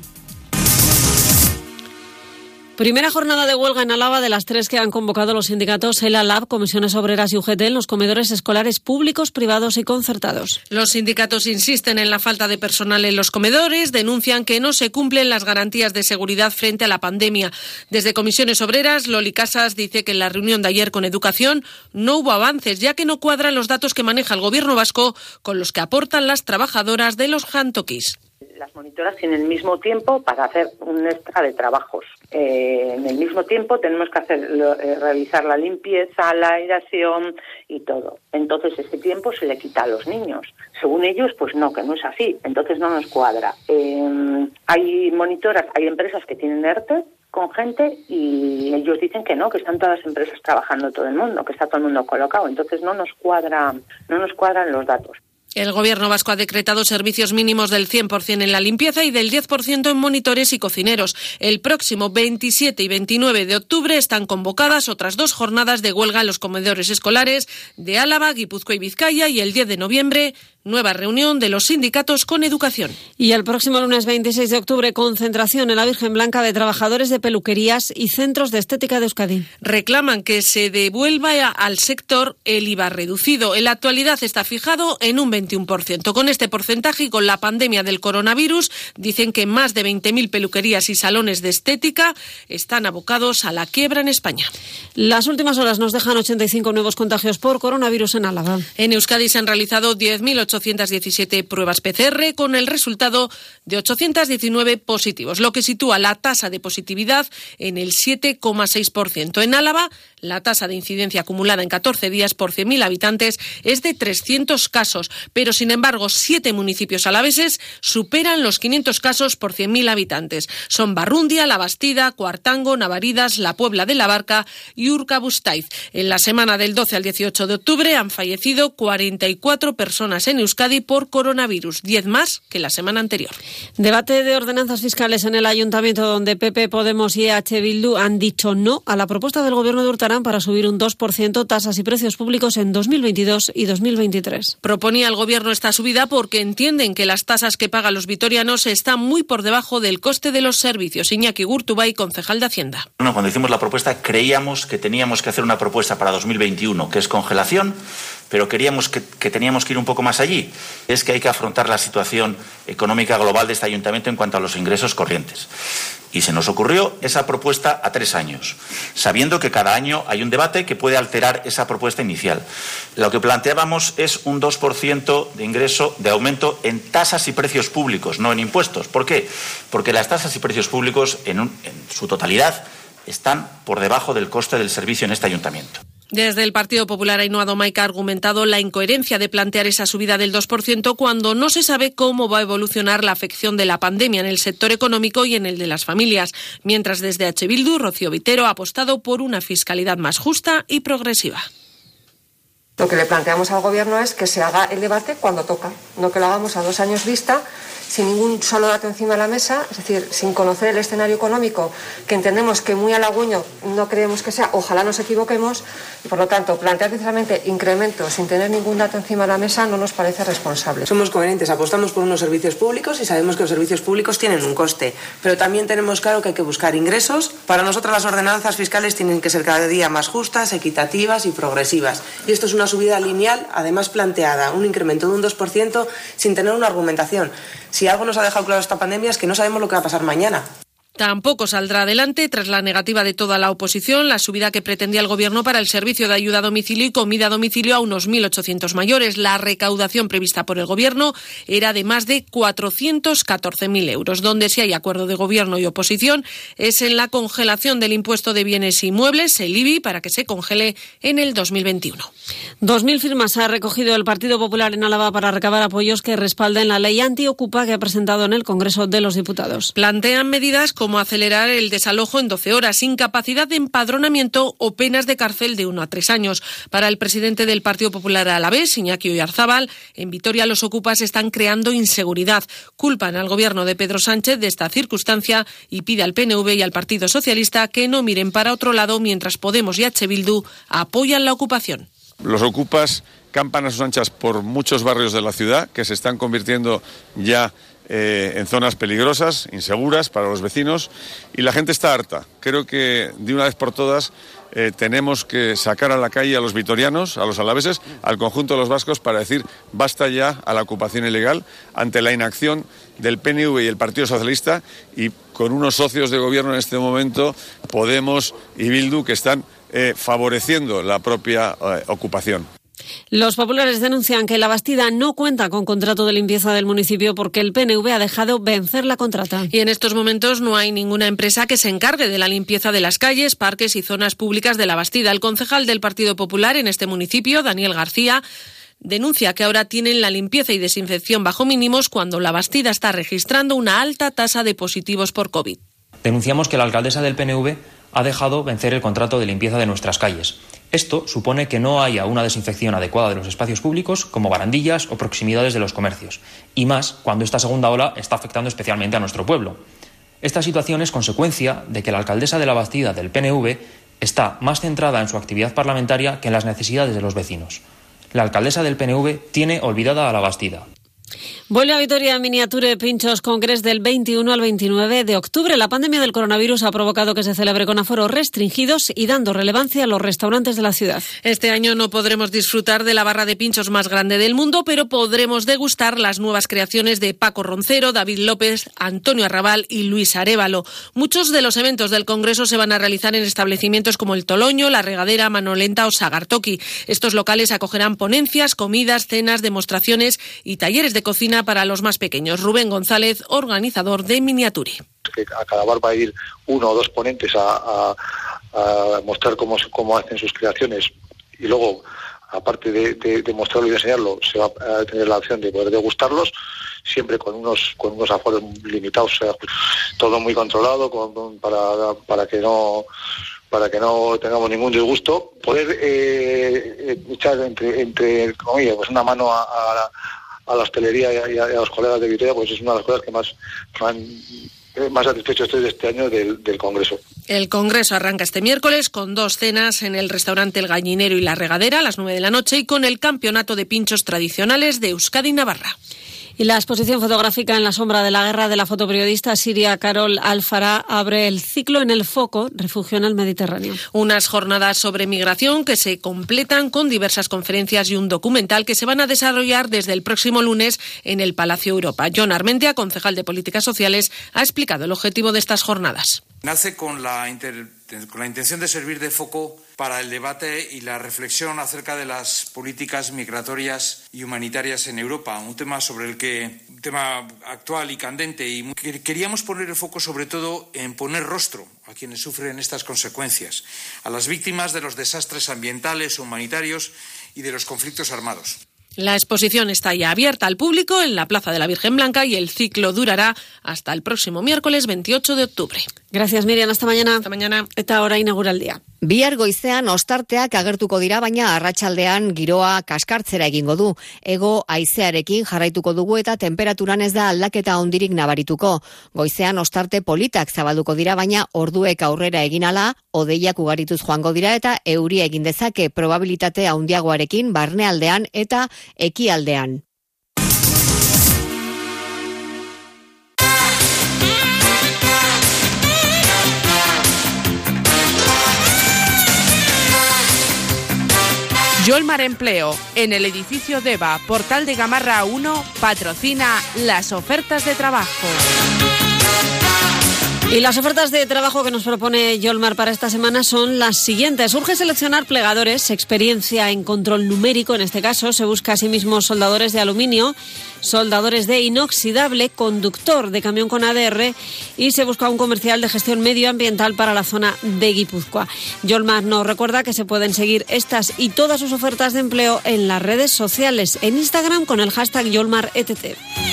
Primera jornada de huelga en Álava de las tres que han convocado los sindicatos ELA, LAB, Comisiones Obreras y U G T en los comedores escolares públicos, privados y concertados. Los sindicatos insisten en la falta de personal en los comedores, denuncian que no se cumplen las garantías de seguridad frente a la pandemia. Desde Comisiones Obreras, Loli Casas dice que en la reunión de ayer con Educación no hubo avances, ya que no cuadran los datos que maneja el Gobierno vasco con los que aportan las trabajadoras de los jantokis. Las monitoras tienen el mismo tiempo para hacer un extra de trabajos. Eh, en el mismo tiempo tenemos que hacer eh, realizar la limpieza, la aireación y todo. Entonces ese tiempo se le quita a los niños. Según ellos, pues no, que no es así. Entonces no nos cuadra. Eh, hay monitoras, hay empresas que tienen ERTE con gente y ellos dicen que no, que están todas las empresas trabajando todo el mundo, que está todo el mundo colocado. Entonces no nos cuadra, no nos cuadran los datos. El Gobierno vasco ha decretado servicios mínimos del cien por ciento en la limpieza y del diez por ciento en monitores y cocineros. El próximo veintisiete y veintinueve de octubre están convocadas otras dos jornadas de huelga en los comedores escolares de Álava, Guipúzcoa y Vizcaya, y el diez de noviembre nueva reunión de los sindicatos con Educación. Y el próximo lunes veintiséis de octubre, concentración en la Virgen Blanca de trabajadores de peluquerías y centros de estética de Euskadi. Reclaman que se devuelva al sector el I V A reducido. En la actualidad está fijado en un veinte veintiuno por ciento. Con este porcentaje y con la pandemia del coronavirus, dicen que más de veinte mil peluquerías y salones de estética están abocados a la quiebra en España. Las últimas horas nos dejan ochenta y cinco nuevos contagios por coronavirus en Álava. En Euskadi se han realizado diez mil ochocientas diecisiete pruebas P C R con el resultado de ochocientos diecinueve positivos, lo que sitúa la tasa de positividad en el siete coma seis por ciento. En Álava, la tasa de incidencia acumulada en catorce días por cien mil habitantes es de trescientos casos, pero sin embargo, siete municipios alaveses superan los quinientos casos por cien mil habitantes. Son Barrundia, La Bastida, Cuartango, Navaridas, La Puebla de la Barca y Urkabustaiz. En la semana del doce al dieciocho de octubre han fallecido cuarenta y cuatro personas en Euskadi por coronavirus, diez más que la semana anterior. Debate de ordenanzas fiscales en el Ayuntamiento, donde P P, Podemos y E H Bildu han dicho no a la propuesta del Gobierno de Hurtarán para subir un dos por ciento tasas y precios públicos en dos mil veintidós y dos mil veintitrés. Proponía el Gobierno esta subida porque entienden que las tasas que pagan los vitorianos están muy por debajo del coste de los servicios. Iñaki Gurtubay, concejal de Hacienda. Bueno, cuando hicimos la propuesta creíamos que teníamos que hacer una propuesta para dos mil veintiuno, que es congelación, pero queríamos que, que teníamos que ir un poco más allí. Es que hay que afrontar la situación económica global de este ayuntamiento en cuanto a los ingresos corrientes. Y se nos ocurrió esa propuesta a tres años, sabiendo que cada año hay un debate que puede alterar esa propuesta inicial. Lo que planteábamos es un dos por ciento de ingreso, de aumento en tasas y precios públicos, no en impuestos. ¿Por qué? Porque las tasas y precios públicos, en, un, en su totalidad, están por debajo del coste del servicio en este ayuntamiento. Desde el Partido Popular, Ainhoa Domaica ha argumentado la incoherencia de plantear esa subida del dos por ciento cuando no se sabe cómo va a evolucionar la afección de la pandemia en el sector económico y en el de las familias, mientras desde H. Bildu, Rocío Vitero ha apostado por una fiscalidad más justa y progresiva. Lo que le planteamos al Gobierno es que se haga el debate cuando toca, no que lo hagamos a dos años vista, sin ningún solo dato encima de la mesa, es decir, sin conocer el escenario económico, que entendemos que muy halagüeño no creemos que sea, ojalá nos equivoquemos, y por lo tanto, plantear precisamente incrementos sin tener ningún dato encima de la mesa no nos parece responsable. Somos coherentes, apostamos por unos servicios públicos y sabemos que los servicios públicos tienen un coste, pero también tenemos claro que hay que buscar ingresos. Para nosotros las ordenanzas fiscales tienen que ser cada día más justas, equitativas y progresivas, y esto es una subida lineal, además planteada, un incremento de un dos por ciento sin tener una argumentación. Si algo nos ha dejado claro esta pandemia es que no sabemos lo que va a pasar mañana. Tampoco saldrá adelante, tras la negativa de toda la oposición, la subida que pretendía el Gobierno para el servicio de ayuda a domicilio y comida a domicilio a unos mil ochocientos mayores. La recaudación prevista por el Gobierno era de más de cuatrocientos catorce mil euros. Donde sí hay acuerdo de Gobierno y oposición es en la congelación del impuesto de bienes inmuebles, el I B I, para que se congele en el dos mil veintiuno. Dos mil firmas ha recogido el Partido Popular en Álava para recabar apoyos que respalden la ley antiocupa que ha presentado en el Congreso de los Diputados. Plantean medidas como como acelerar el desalojo en doce horas, incapacidad de empadronamiento o penas de cárcel de uno a tres años. Para el presidente del Partido Popular alavés, Iñaki Oyarzábal, en Vitoria los ocupas están creando inseguridad. Culpan al gobierno de Pedro Sánchez de esta circunstancia y pide al P N V y al Partido Socialista que no miren para otro lado mientras Podemos y H. Bildu apoyan la ocupación. Los ocupas campan a sus anchas por muchos barrios de la ciudad que se están convirtiendo ya Eh, en zonas peligrosas, inseguras para los vecinos, y la gente está harta. Creo que de una vez por todas eh, tenemos que sacar a la calle a los vitorianos, a los alaveses, al conjunto de los vascos para decir basta ya a la ocupación ilegal ante la inacción del P N V y el Partido Socialista, y con unos socios de gobierno en este momento, Podemos y Bildu, que están eh, favoreciendo la propia eh, ocupación. Los populares denuncian que La Bastida no cuenta con contrato de limpieza del municipio porque el P N V ha dejado vencer la contrata. Y en estos momentos no hay ninguna empresa que se encargue de la limpieza de las calles, parques y zonas públicas de La Bastida. El concejal del Partido Popular en este municipio, Daniel García, denuncia que ahora tienen la limpieza y desinfección bajo mínimos cuando La Bastida está registrando una alta tasa de positivos por COVID. Denunciamos que la alcaldesa del P N V ha dejado vencer el contrato de limpieza de nuestras calles. Esto supone que no haya una desinfección adecuada de los espacios públicos, como barandillas o proximidades de los comercios, y más cuando esta segunda ola está afectando especialmente a nuestro pueblo. Esta situación es consecuencia de que la alcaldesa de La Bastida del P N V está más centrada en su actividad parlamentaria que en las necesidades de los vecinos. La alcaldesa del P N V tiene olvidada a La Bastida. Vuelve a Vitoria Miniature Pinchos Congress del veintiuno al veintinueve de octubre. La pandemia del coronavirus ha provocado que se celebre con aforos restringidos y dando relevancia a los restaurantes de la ciudad. Este año no podremos disfrutar de la barra de pinchos más grande del mundo, pero podremos degustar las nuevas creaciones de Paco Roncero, David López, Antonio Arrabal y Luis Arévalo. Muchos de los eventos del Congreso se van a realizar en establecimientos como El Toloño, La Regadera, Manolenta o Sagartoki. Estos locales acogerán ponencias, comidas, cenas, demostraciones y talleres de cocina para los más pequeños. Rubén González, organizador de Miniature. A cada bar va a ir uno o dos ponentes a, a, a mostrar cómo, cómo hacen sus creaciones y luego, aparte de, de, de mostrarlo y de enseñarlo, se va a tener la opción de poder degustarlos, siempre con unos con unos aforos limitados, o sea, todo muy controlado con, para, para que no para que no tengamos ningún disgusto. Poder eh, echar entre, entre comillas, pues una mano a, a a la hostelería y a, y a los colegas de Vitoria, pues es una de las cosas que más, más, más satisfecho estoy de este año del, del Congreso. El Congreso arranca este miércoles con dos cenas en el restaurante El Gallinero y La Regadera a las nueve de la noche y con el campeonato de pinchos tradicionales de Euskadi y Navarra. Y la exposición fotográfica En la sombra de la guerra de la fotoperiodista siria Carol Alfará abre el ciclo En el foco, refugio en el Mediterráneo. Unas jornadas sobre migración que se completan con diversas conferencias y un documental que se van a desarrollar desde el próximo lunes en el Palacio Europa. Jon Armentia, concejal de Políticas Sociales, ha explicado el objetivo de estas jornadas. Nace con la, inter... con la intención de servir de foco para el debate y la reflexión acerca de las políticas migratorias y humanitarias en Europa, un tema sobre el que, un tema actual y candente, y queríamos poner el foco sobre todo en poner rostro a quienes sufren estas consecuencias, a las víctimas de los desastres ambientales, humanitarios y de los conflictos armados. La exposición está ya abierta al público en la Plaza de la Virgen Blanca y el ciclo durará hasta el próximo miércoles veintiocho de octubre. Gracias, Miriam. Hasta mañana. Hasta mañana. Eta hora inaugura el día. Bihar goizean ostarteak agertuko dira, baina arratsaldean giroa kaskartzera egingo du. Ego haizearekin jarraituko dugu eta temperaturan ez da aldaketa handirik nabarituko. Goizean ostarte politak zabalduko dira, baina orduek aurrera egin ala, hodeiak ugarituz joango dira eta euria egin dezake probabilitate handiagoarekin barnealdean eta ekialdean. Yolmar Empleo, en el edificio Deva, Portal de Gamarra uno, patrocina las ofertas de trabajo. Y las ofertas de trabajo que nos propone Yolmar para esta semana son las siguientes. Urge seleccionar plegadores, experiencia en control numérico, en este caso se busca asimismo soldadores de aluminio, soldadores de inoxidable, conductor de camión con A D R y se busca un comercial de gestión medioambiental para la zona de Guipúzcoa. Yolmar nos recuerda que se pueden seguir estas y todas sus ofertas de empleo en las redes sociales, en Instagram con el hashtag YolmarETT.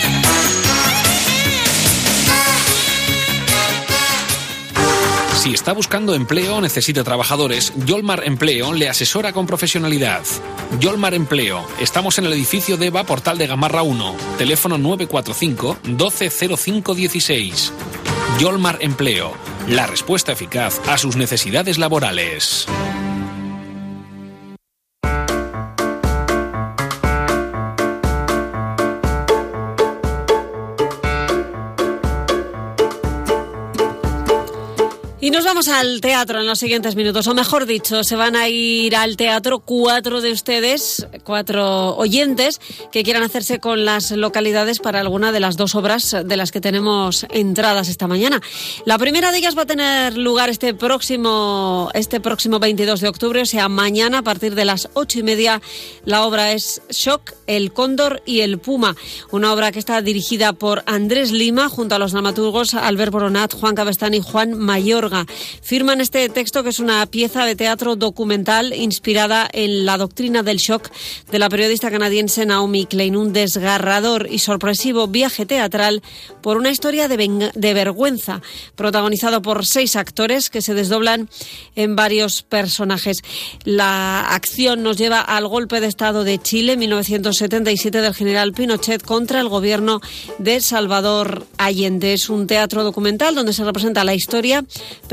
Si está buscando empleo o necesita trabajadores, Yolmar Empleo le asesora con profesionalidad. Yolmar Empleo. Estamos en el edificio Deva, Portal de Gamarra uno. Teléfono nueve cuatro cinco, doce cero cinco dieciséis. Yolmar Empleo. La respuesta eficaz a sus necesidades laborales. Y nos vamos al teatro en los siguientes minutos, o mejor dicho, se van a ir al teatro cuatro de ustedes, cuatro oyentes, que quieran hacerse con las localidades para alguna de las dos obras de las que tenemos entradas esta mañana. La primera de ellas va a tener lugar este próximo, este próximo veintidós de octubre, o sea, mañana a partir de las ocho y media. La obra es Shock, El Cóndor y el Puma, una obra que está dirigida por Andrés Lima, junto a los dramaturgos Albert Boronat, Juan Cabestán y Juan Mayorga. Firman este texto, que es una pieza de teatro documental inspirada en la doctrina del shock de la periodista canadiense Naomi Klein, un desgarrador y sorpresivo viaje teatral por una historia de, venga- de vergüenza, protagonizado por seis actores que se desdoblan en varios personajes. La acción nos lleva al golpe de Estado de Chile en mil novecientos setenta y siete del general Pinochet contra el gobierno de Salvador Allende. Es un teatro documental donde se representa la historia,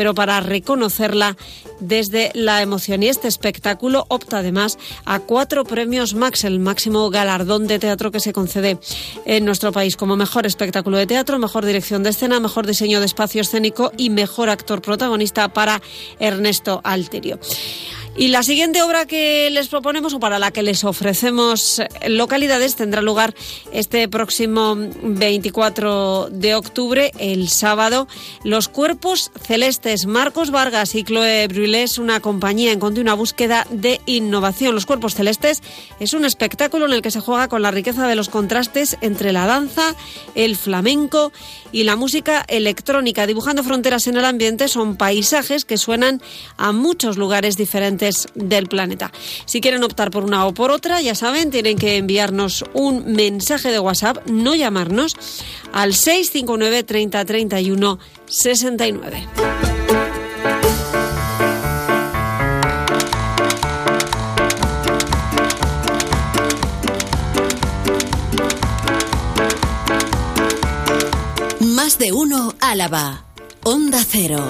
pero para reconocerla desde la emoción. Y este espectáculo opta además a cuatro premios Max, el máximo galardón de teatro que se concede en nuestro país, como mejor espectáculo de teatro, mejor dirección de escena, mejor diseño de espacio escénico y mejor actor protagonista para Ernesto Alterio. Y la siguiente obra que les proponemos o para la que les ofrecemos localidades tendrá lugar este próximo veinticuatro de octubre, el sábado. Los Cuerpos Celestes. Marcos Vargas y Chloé Brulés, una compañía en continua búsqueda de innovación. Los Cuerpos Celestes es un espectáculo en el que se juega con la riqueza de los contrastes entre la danza, el flamenco y la música electrónica. Dibujando fronteras en el ambiente, son paisajes que suenan a muchos lugares diferentes del planeta. Si quieren optar por una o por otra, ya saben, tienen que enviarnos un mensaje de WhatsApp, no llamarnos, al seis cinco nueve, treinta, treinta y uno, sesenta y nueve. Más de uno Álava. Onda Cero.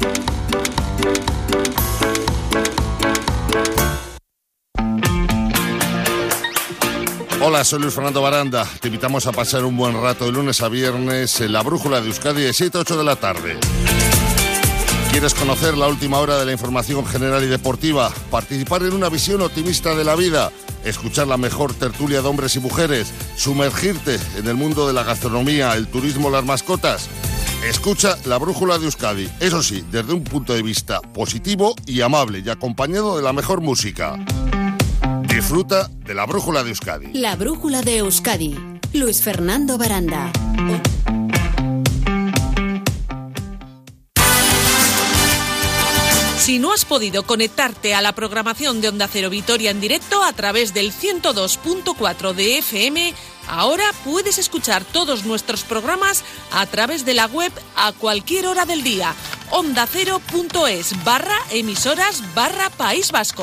Hola, soy Luis Fernando Baranda. Te invitamos a pasar un buen rato de lunes a viernes en la Brújula de Euskadi de siete a ocho de la tarde. ¿Quieres conocer la última hora de la información general y deportiva? ¿Participar en una visión optimista de la vida? ¿Escuchar la mejor tertulia de hombres y mujeres? ¿Sumergirte en el mundo de la gastronomía, el turismo, las mascotas? Escucha la Brújula de Euskadi, eso sí, desde un punto de vista positivo y amable y acompañado de la mejor música. Disfruta de la Brújula de Euskadi. La Brújula de Euskadi. Luis Fernando Baranda. Si no has podido conectarte a la programación de Onda Cero Vitoria en directo a través del ciento dos punto cuatro de F M, ahora puedes escuchar todos nuestros programas a través de la web a cualquier hora del día. ondacero.es barra emisoras barra País Vasco.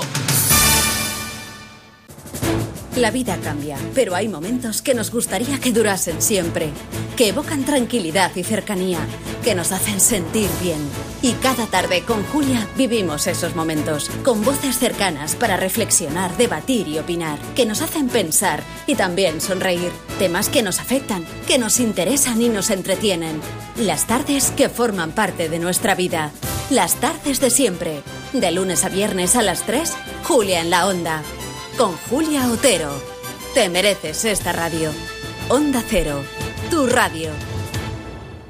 La vida cambia, pero hay momentos que nos gustaría que durasen siempre, que evocan tranquilidad y cercanía, que nos hacen sentir bien. Y cada tarde con Julia vivimos esos momentos, con voces cercanas para reflexionar, debatir y opinar, que nos hacen pensar y también sonreír. Temas que nos afectan, que nos interesan y nos entretienen. Las tardes que forman parte de nuestra vida. Las tardes de siempre. De lunes a viernes a las tres, Julia en la Onda. Con Julia Otero. Te mereces esta radio. Onda Cero, tu radio.